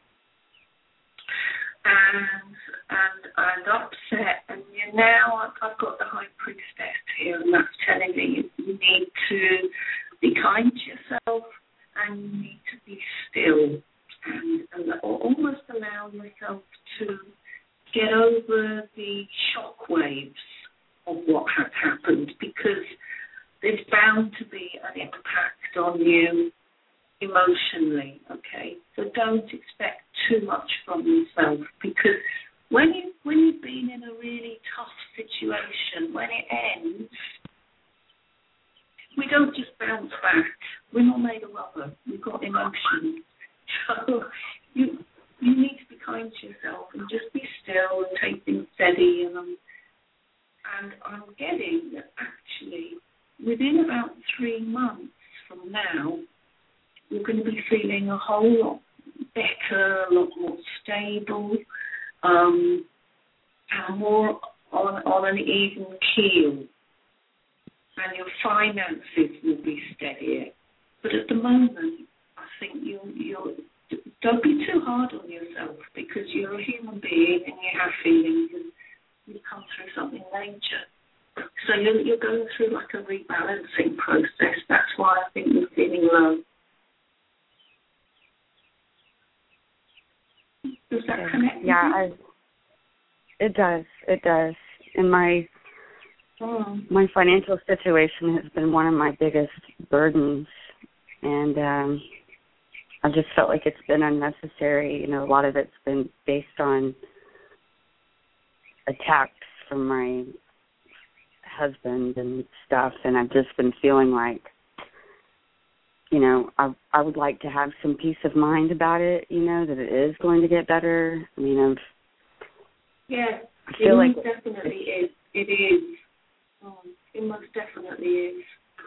and upset, and you now I've got the High Priestess here, and that's telling me you need to be kind to yourself and you need to be still and almost allow yourself to get over the shock waves of what has happened, because there's bound to be an impact on you emotionally, okay? So don't expect too much from yourself, because when you've been in a really tough situation, when it ends, we don't just bounce back. We're not made of rubber. We've got emotions. So you need to be kind to yourself and just be still and take things steady. And I'm getting that actually within about 3 months from now, you're going to be feeling a whole lot better, a lot more stable, and more on an even keel. And your finances will be steadier. But at the moment, I think you're don't be too hard on yourself, because you're a human being and you have feelings and you've come through something major. So you're going through like a rebalancing process. That's why I think you're feeling low. Does that connect? Yeah, it does. It does. And my financial situation has been one of my biggest burdens, and I just felt like it's been unnecessary. A lot of it's been based on attacks from my husband and stuff, and I've just been feeling like, I would like to have some peace of mind about it, that it is going to get better. I mean, I feel like definitely is. It is. It most definitely is.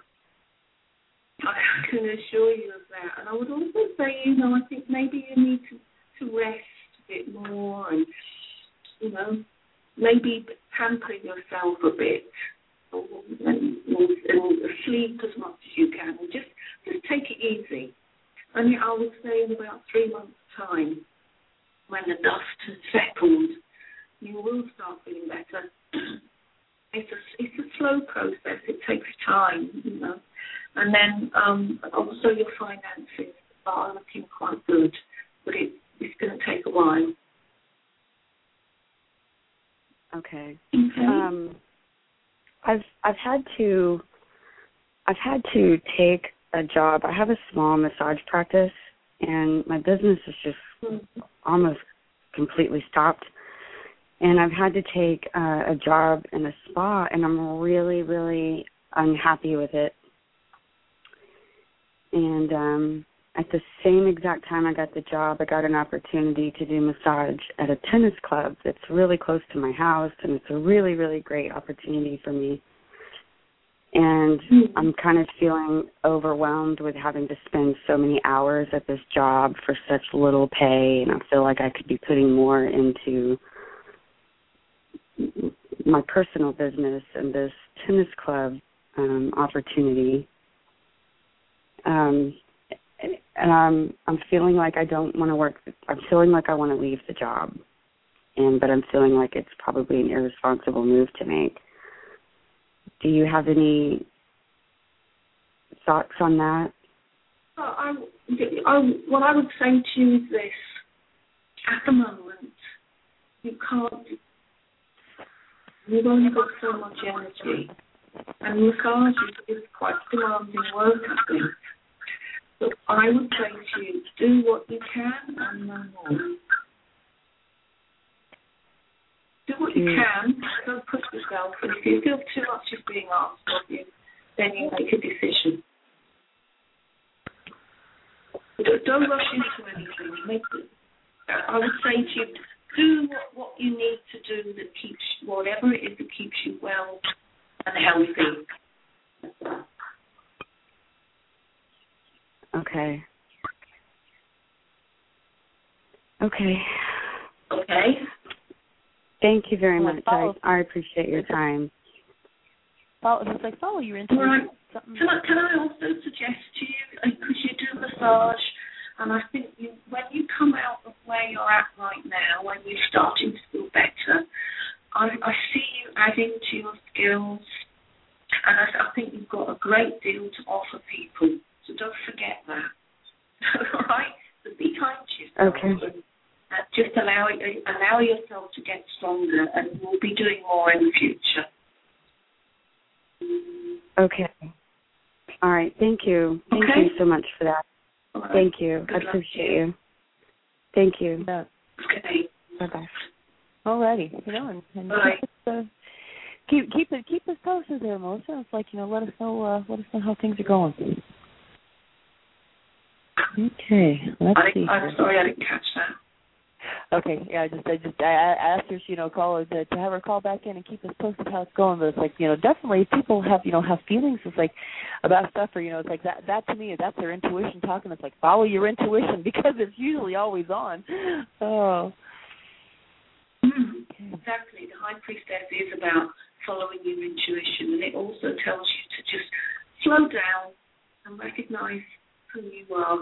I can assure you of that. And I would also say, I think maybe you need to rest a bit more and, maybe pamper yourself a bit and sleep as much as you can. Just take it easy. And I would say in about 3 months' time, when the dust has settled, you will start feeling better. It's a slow process. It takes time, And then also your finances are looking quite good, but it's going to take a while. Okay. I've had to take a job. I have a small massage practice, and my business is just almost completely stopped. And I've had to take a job in a spa, and I'm really, really unhappy with it. And at the same exact time I got the job, I got an opportunity to do massage at a tennis club that's really close to my house, and it's a really, really great opportunity for me. And I'm kind of feeling overwhelmed with having to spend so many hours at this job for such little pay, and I feel like I could be putting more into my personal business and this tennis club opportunity. And I'm feeling like I don't want to work. I'm feeling like I want to leave the job, but I'm feeling like it's probably an irresponsible move to make. Do you have any thoughts on that? What I would say to you is this: at the moment, you can't. You've only got so much energy, and massage is quite demanding work, I think. So I would say to you, do what you can and no more. Do what you can, don't push yourself, and if you feel too much is being asked of you, then you make a decision. Don't rush into anything. I would say to you, do what you need to do that keeps, whatever it is that keeps you well and healthy. Okay. Thank you very much. I appreciate your time. Follow your intuition. Right. Can I also suggest to you, because you do massage, and I think when you come out of where you're at right now, when you're starting to feel better, I see you adding to your skills, and I think you've got a great deal to offer people. So don't forget that. All right? So be kind to yourself. Okay. Just allow yourself to get stronger, and we'll be doing more in the future. Okay. All right. Thank you. Thank you so much for that. Right. Thank you. I appreciate you. Thank you. Okay. Bye-bye. Alrighty. And keep us posted there, Melissa. It's like, let us know how things are going. Okay. I'm sorry I didn't catch that. Okay, yeah, I asked her, call her to have her call back in and keep us posted how it's going. But it's like, definitely if people have feelings, it's like about stuff, or it's like that to me, that's their intuition talking. It's like follow your intuition because it's usually always on. Oh. Exactly. The High Priestess is about following your intuition, and it also tells you to just slow down and recognize who you are.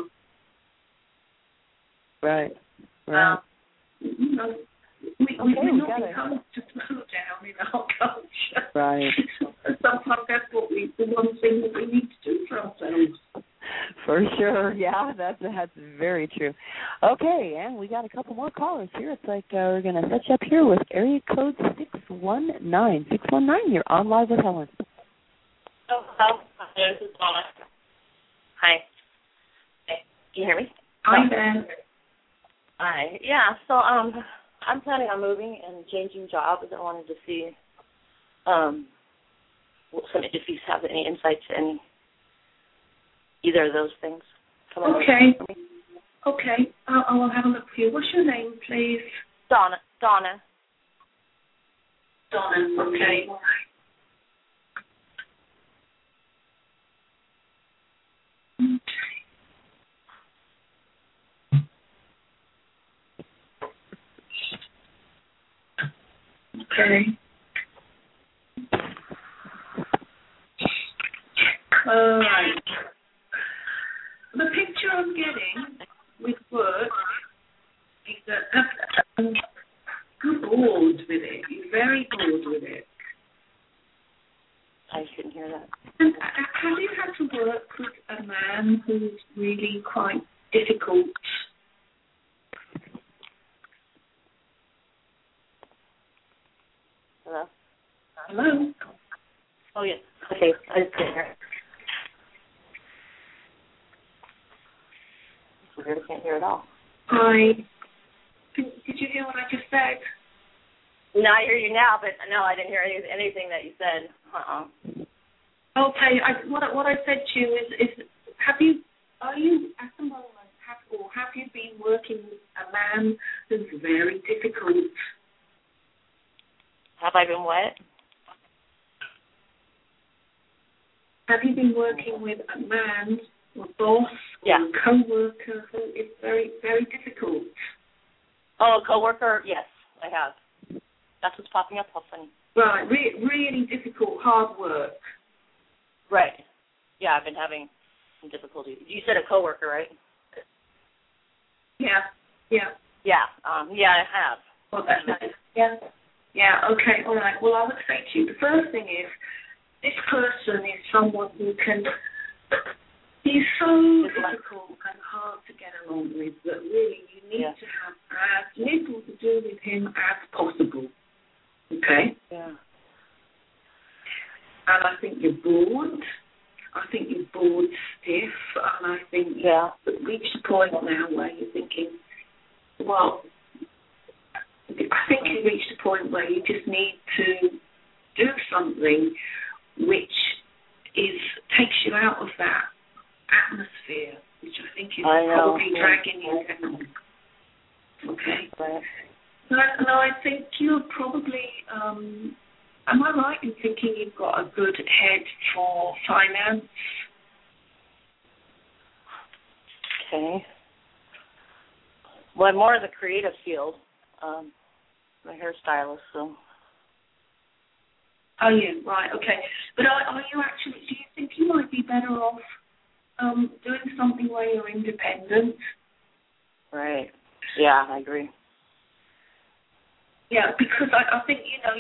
Right. We're not encouraged to slow down in our culture. Right. Sometimes that's the one thing that we need to do for ourselves. For sure, yeah, that's very true. Okay, and we got a couple more callers here. It's like we're going to set you up here with area code 619. 619, you're on live with Helen. Oh, hello. This is Donna. Hi. Hey, can you hear me? Hi, Ben. Hi. Yeah, so I'm planning on moving and changing jobs. I wanted to see if you have any insight to either of those things. Okay. I'll have a look for you. What's your name, please? Donna. Donna, okay. Okay. All right. The picture I'm getting with work is that you're bored with it. You're very bored with it. I couldn't hear that. And have you had to work with a man who's really quite difficult? Hello? Hello? Oh, yes. Okay, I just can't hear it. It's weird, I can't hear it all. Did you hear what I just said? No, I hear you now, but no, I didn't hear anything that you said. Okay, what I said to you is have you at the moment, have you been working with a man who's very difficult? Have I been what? Have you been working with a man or boss or a co-worker who is very, very difficult? Oh, a co-worker? Yes, I have. That's what's popping up. How funny. Right, really difficult, hard work. Right. Yeah, I've been having some difficulty. You said a coworker, right? Yeah. I have. Well, Yeah, okay, all right. Well, I would say to you, the first thing is, this person is someone who he's so difficult and hard to get along with that really you need to have as little to do with him as possible. Okay? Yeah. And I think you're bored. I think you're bored stiff. And I think you reached a point now where you're thinking, well, I think you've reached a point where you just need to do something which takes you out of that atmosphere, which I think is probably dragging you down. Okay. Right. No, I think you're probably. Am I right in thinking you've got a good head for finance? Okay. Well, I'm more in the creative field. I'm a hairstylist, so. Oh, yeah, right, okay. But are you actually, do you think you might be better off doing something where you're independent? Right. Yeah, I agree. Yeah, because I think,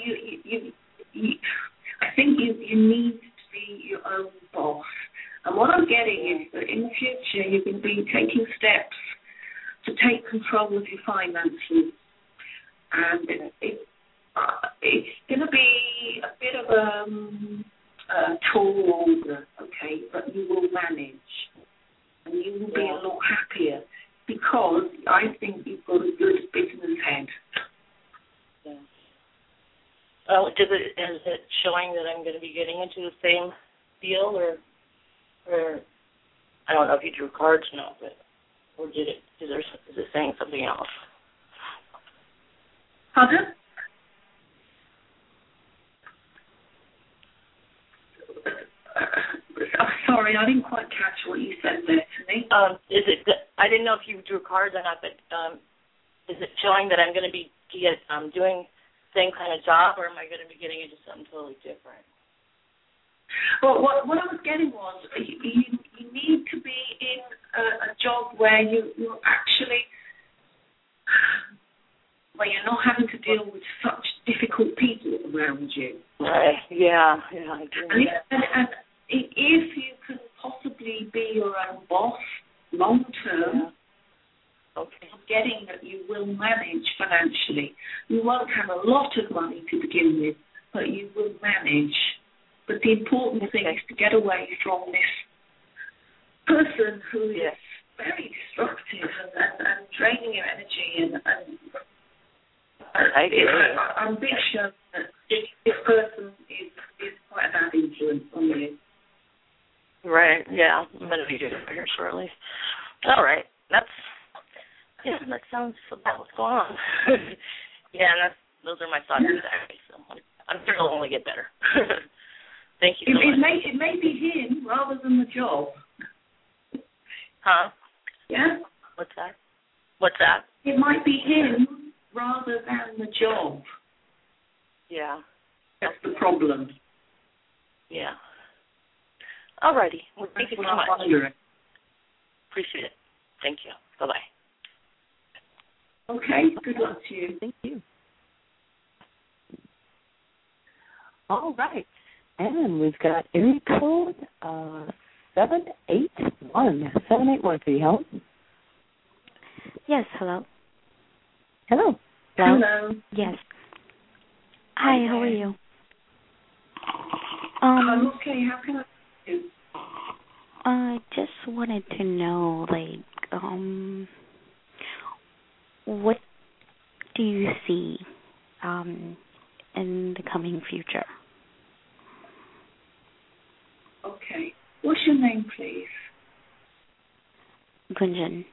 I think you need to be your own boss. And what I'm getting is that in the future you're going to be taking steps to take control of your finances. And it's going to be a bit of a tall order, okay, but you will manage. And you will be a lot happier because I think you've got a good business head. Yeah. Oh, is it showing that I'm going to be getting into the same deal, or I don't know if you drew cards or not, but is it saying something else? Pardon? Sorry, I didn't quite catch what you said there to me. I didn't know if you drew cards or not, but is it showing that I'm going to be doing the same kind of job, or am I going to be getting into something totally different? Well, what I was getting was you need to be in a job where you're actually, where you're not having to deal with such difficult people around you. Right. Yeah, I agree. And if you can possibly be your own boss long term, getting that you will manage financially. You won't have a lot of money to begin with, but you will manage. But the important thing is to get away from this person who is very destructive and draining your energy. I'm big sure that this person is quite a bad influence on you. Right, yeah. I'm going to be doing it here shortly. All right. That sounds about what's going on. Those are my thoughts today. So I'm sure it'll only get better. Thank you so much. It may be him rather than the job. Huh? Yeah? What's that? It might be him rather than the job. Yeah. That's the problem. Yeah. All righty. Well, thank you so much. Appreciate it. Thank you. Bye-bye. Okay. Good luck to you. Thank you. All right. And we've got area code 781. 781 for you, Helen. Yes, hello. Hello. Hello. Yes. Hi, how are you? I'm okay. How can I help you? I just wanted to know, what do you see in the coming future? Okay. What's your name, please? Gunjan.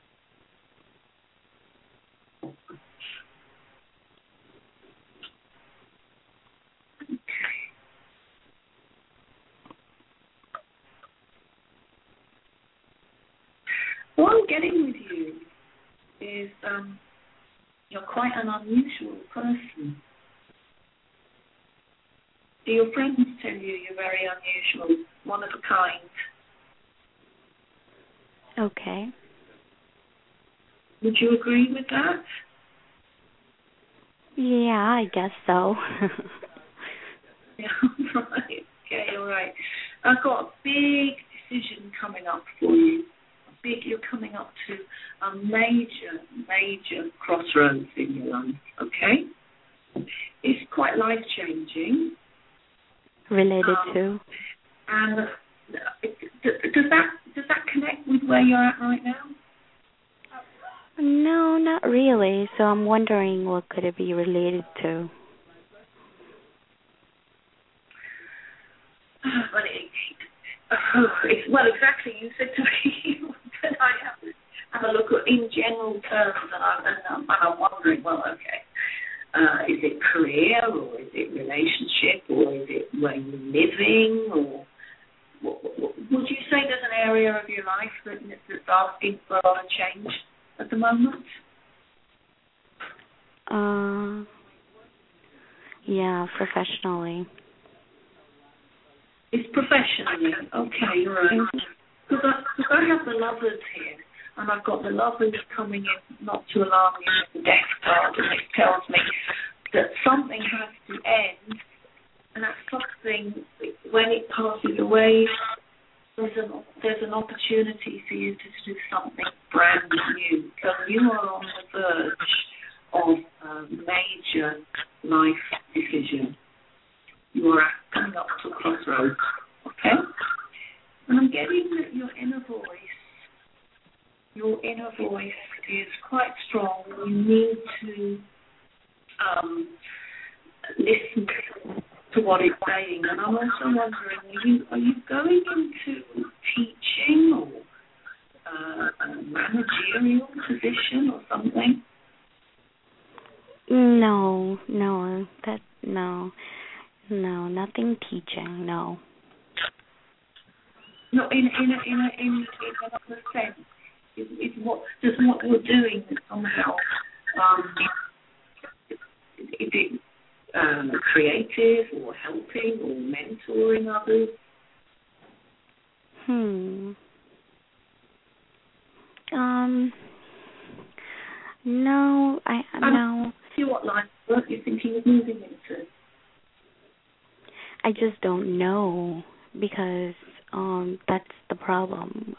What I'm getting with you is you're quite an unusual person. Do your friends tell you you're very unusual, one of a kind? Okay. Would you agree with that? Yeah, I guess so. Yeah, right. Okay, all right. I've got a big decision coming up for you. You're coming up to a major crossroads in your life, okay? It's quite life-changing. Related to? And does that connect with where you're at right now? No, not really. So I'm wondering what could it be related to? Well, exactly. You said to me that I have a look at in general terms, and I'm wondering, well, okay, is it career, or is it relationship, or is it where you're living, or would you say there's an area of your life that's asking for a lot of change at the moment? Yeah, professionally. It's professionally. Okay, right. Because I have the Lovers here, and I've got the Lovers coming in, not to alarm you, with the death card, and it tells me that something has to end, and that something, when it passes away, there's an opportunity for you to do something brand new. So you are on the verge of a major life decision. You are coming up to a crossroads, okay? And I'm getting that your inner voice is quite strong. You need to listen to what it's saying. And I'm also wondering, are you going into teaching or a managerial position or something? No, nothing teaching. No. No, in another sense, is what you're doing somehow. Is it creative or helping or mentoring others? No, no. See what life work you're thinking of moving into? I just don't know, because that's the problem.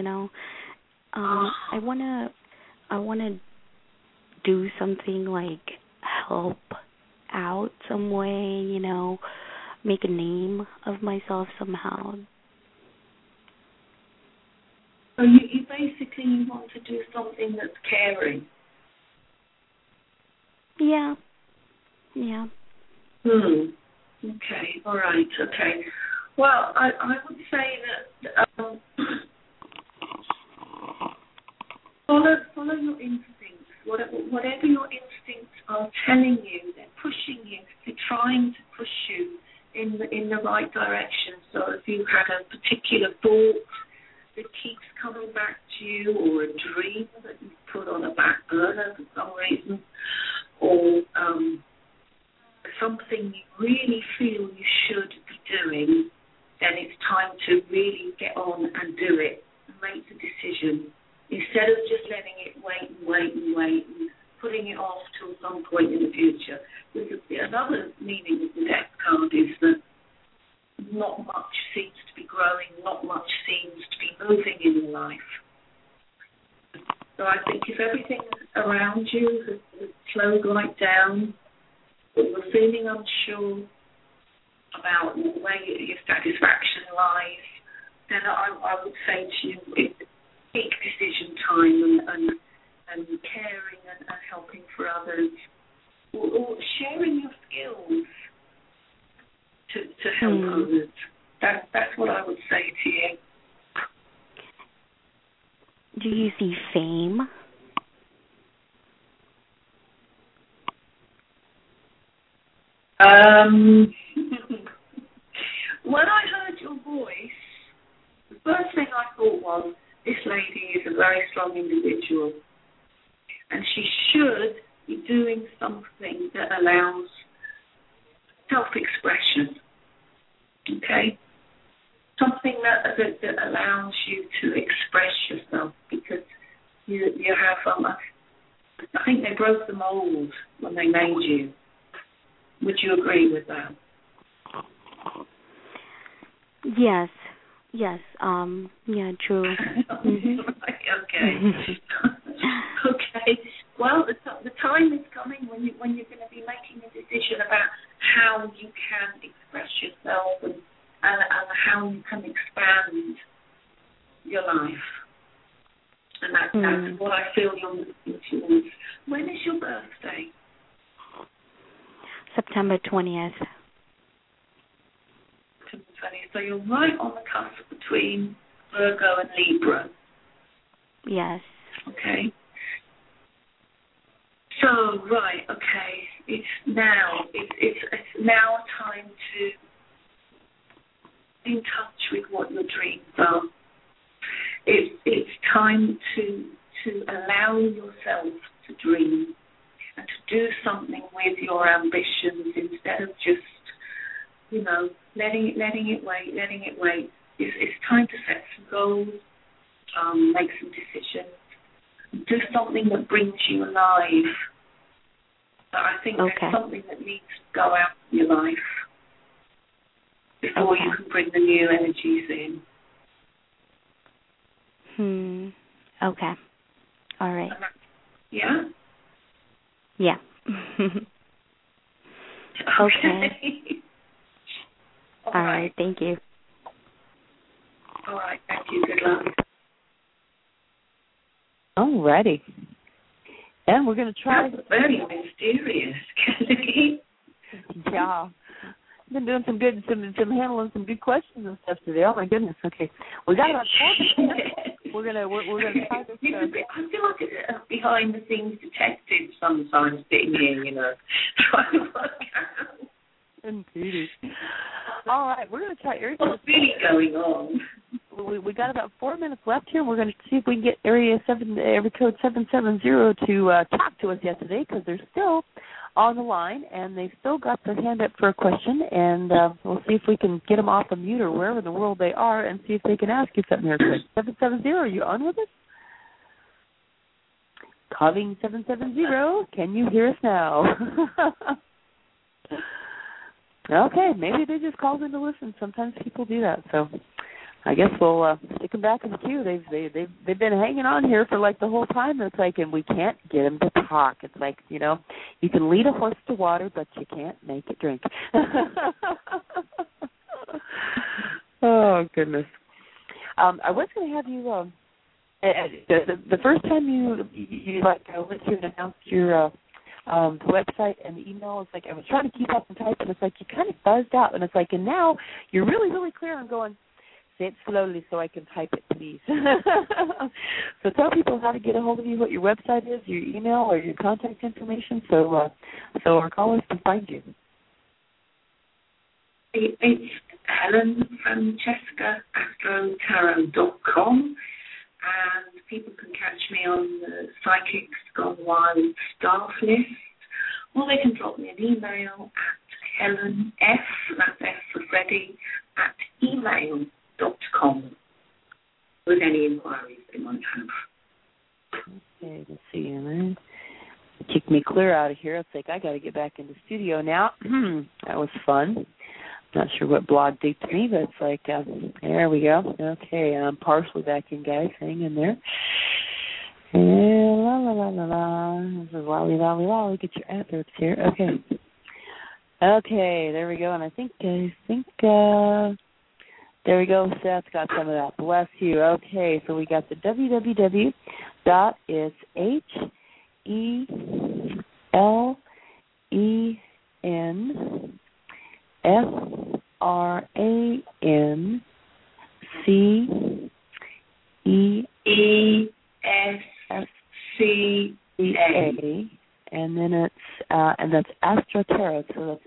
I wanna do something like help out some way, make a name of myself somehow. So you basically want to do something that's caring. Yeah. Okay. All right. Okay. Well, I would say that follow your instincts. Whatever your instincts are telling you, they're pushing you. They're trying to push you in the right direction. So if you had a particular thought that keeps coming back to you, or a dream that you've put on a back burner for some reason, or something you really feel you should be doing, then it's time to really get on and do it and make the decision, instead of just letting it wait and putting it off till some point in the future. Because another meaning of the death card is that not much seems to be growing, not much seems to be moving in your life. So I think if everything around you has slowed right down, but you're feeling unsure about where your satisfaction lies, then I would say to you, it's peak decision time and caring and helping for others, or sharing your skills to help others. That's what I would say to you. Do you see fame? When I heard your voice, the first thing I thought was, this lady is a very strong individual, and she should be doing something that allows self-expression, okay? Something that allows you to express yourself, because you have, I think they broke the mold when they made you. Would you agree with that? Yes. Yeah, true. Mm-hmm. Okay. Okay. Well, the time is coming when you're going to be making a decision about how you can express yourself and how you can expand your life. And that's what I feel you're looking towards. When is your birthday? September 20th. September 20th. So you're right on the cusp between Virgo and Libra. Yes. Okay. So, right, okay. It's now time to be in touch with what your dreams are. It's time to allow yourself to dream and to do something with your ambitions instead of just, letting it wait. It's time to set some goals, make some decisions, do something that brings you alive. But I think there's something that needs to go out of your life before you can bring the new energies in. Okay. All right. Yeah? Yeah. Okay. All right. Thank you. All right. Thank you. Good luck. All righty. And we're going to try. That's very mysterious, Kelly. Yeah. Been doing some handling some good questions and stuff today. Oh my goodness. Okay. We got about 4 minutes. We're gonna try this. I feel like it's behind the scenes detective sometimes sitting here, trying to work out. Indeed. All right, we're gonna try area. What's really going on? We got about 4 minutes left here. We're going to see if we can get area code 770 to talk to us yet today, because they're still on the line and they've still got their hand up for a question, and we'll see if we can get them off of mute or wherever in the world they are and see if they can ask you something here quick. 770, are you on with us? Calling 770, can you hear us now? Okay, maybe they just called in to listen. Sometimes people do that, so I guess we'll stick them back in the queue. They've been hanging on here for like the whole time. It's like, and we can't get them to talk. It's like, you can lead a horse to water, but you can't make it drink. Oh goodness. I was going to have you. The first time you went through and announced your the website and the email, it's like I was trying to keep up and type, and it's like you kind of buzzed out, and it's like, and now you're really, really clear. I'm going, say it slowly so I can type it, please. So tell people how to get a hold of you, what your website is, your email, or your contact information, so our callers can find you. It's HelenFrancescaAstroTarot.com, and people can catch me on the Psychics Gone Wild staff list, or they can drop me an email at Helen F, that's F for Freddie, at email.com with any inquiries they might have. Okay, let's see. Man. Kicked me clear out of here. It's like I got to get back in the studio now. That was fun. Not sure what blog did to me, but it's like, there we go. Okay, I'm partially back in, guys. Hang in there. And la la la la la. This is lolly. Get your adverbs here. Okay. Okay, there we go. And I think there we go. Seth's got some of that. Bless you. Okay, so we got the HelenEFRANCESCA, and then it's and that's Astro Tarot, so that's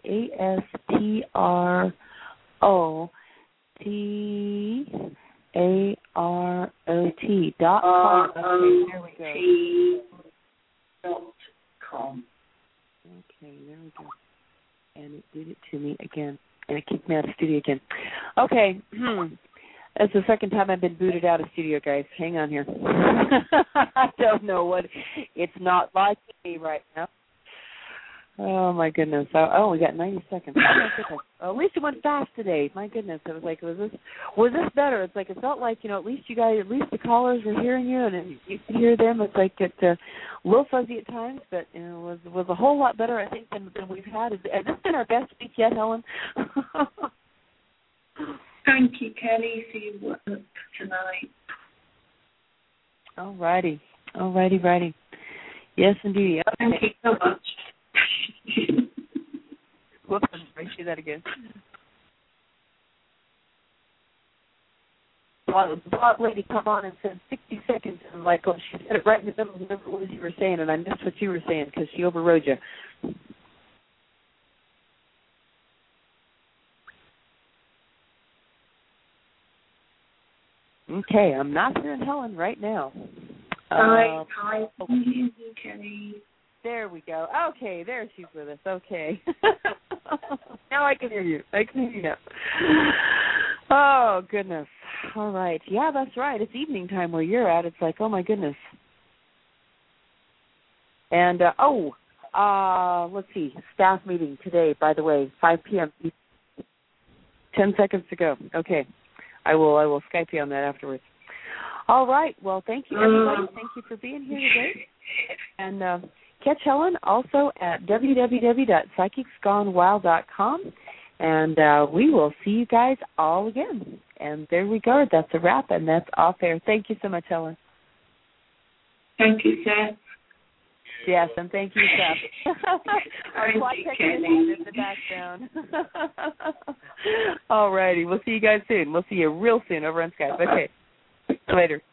ASTROTAROT.com. Okay, there we go. .com. Okay, there we go. And it did it to me again. And it kicked me out of the studio again. Okay. That's the second time I've been booted out of studio, guys. Hang on here. I don't know what. It's not like me right now. Oh, my goodness. We got 90 seconds. Oh, my goodness. At least it went fast today. My goodness. It was like, was this better? It's like, it felt like, at least you guys, at least the callers were hearing you, and you could hear them. It's like it's a little fuzzy at times, but it was a whole lot better, I think, than we've had. Has this been our best week yet, Helen? Thank you, Kelly. See you tonight. All righty. Yes, indeed. Okay. Thank you so much. Whoops, let me say that again. The blog lady come on and said 60 seconds, and like, oh, she said it right in the middle of whatever it was you were saying, and I missed what you were saying because she overrode you. Okay, I'm not hearing Helen right now. Hi, Kenny. There we go. Okay, there she's with us. Okay. Now I can hear you. Now. Oh, goodness. All right. Yeah, that's right. It's evening time where you're at. It's like, oh, my goodness. And, let's see. Staff meeting today, by the way, 5 p.m. 10 seconds to go. Okay. I will Skype you on that afterwards. All right. Well, thank you, everybody. Thank you for being here today. And catch Helen also at www.psychicsgonewild.com. And we will see you guys all again. And there we go. That's a wrap, and that's off air. Thank you so much, Helen. Thank you, Seth. Yes, and thank you, Seth. Our clock technician in the background. All righty. We'll see you guys soon. We'll see you real soon over on Skype. Okay. Later.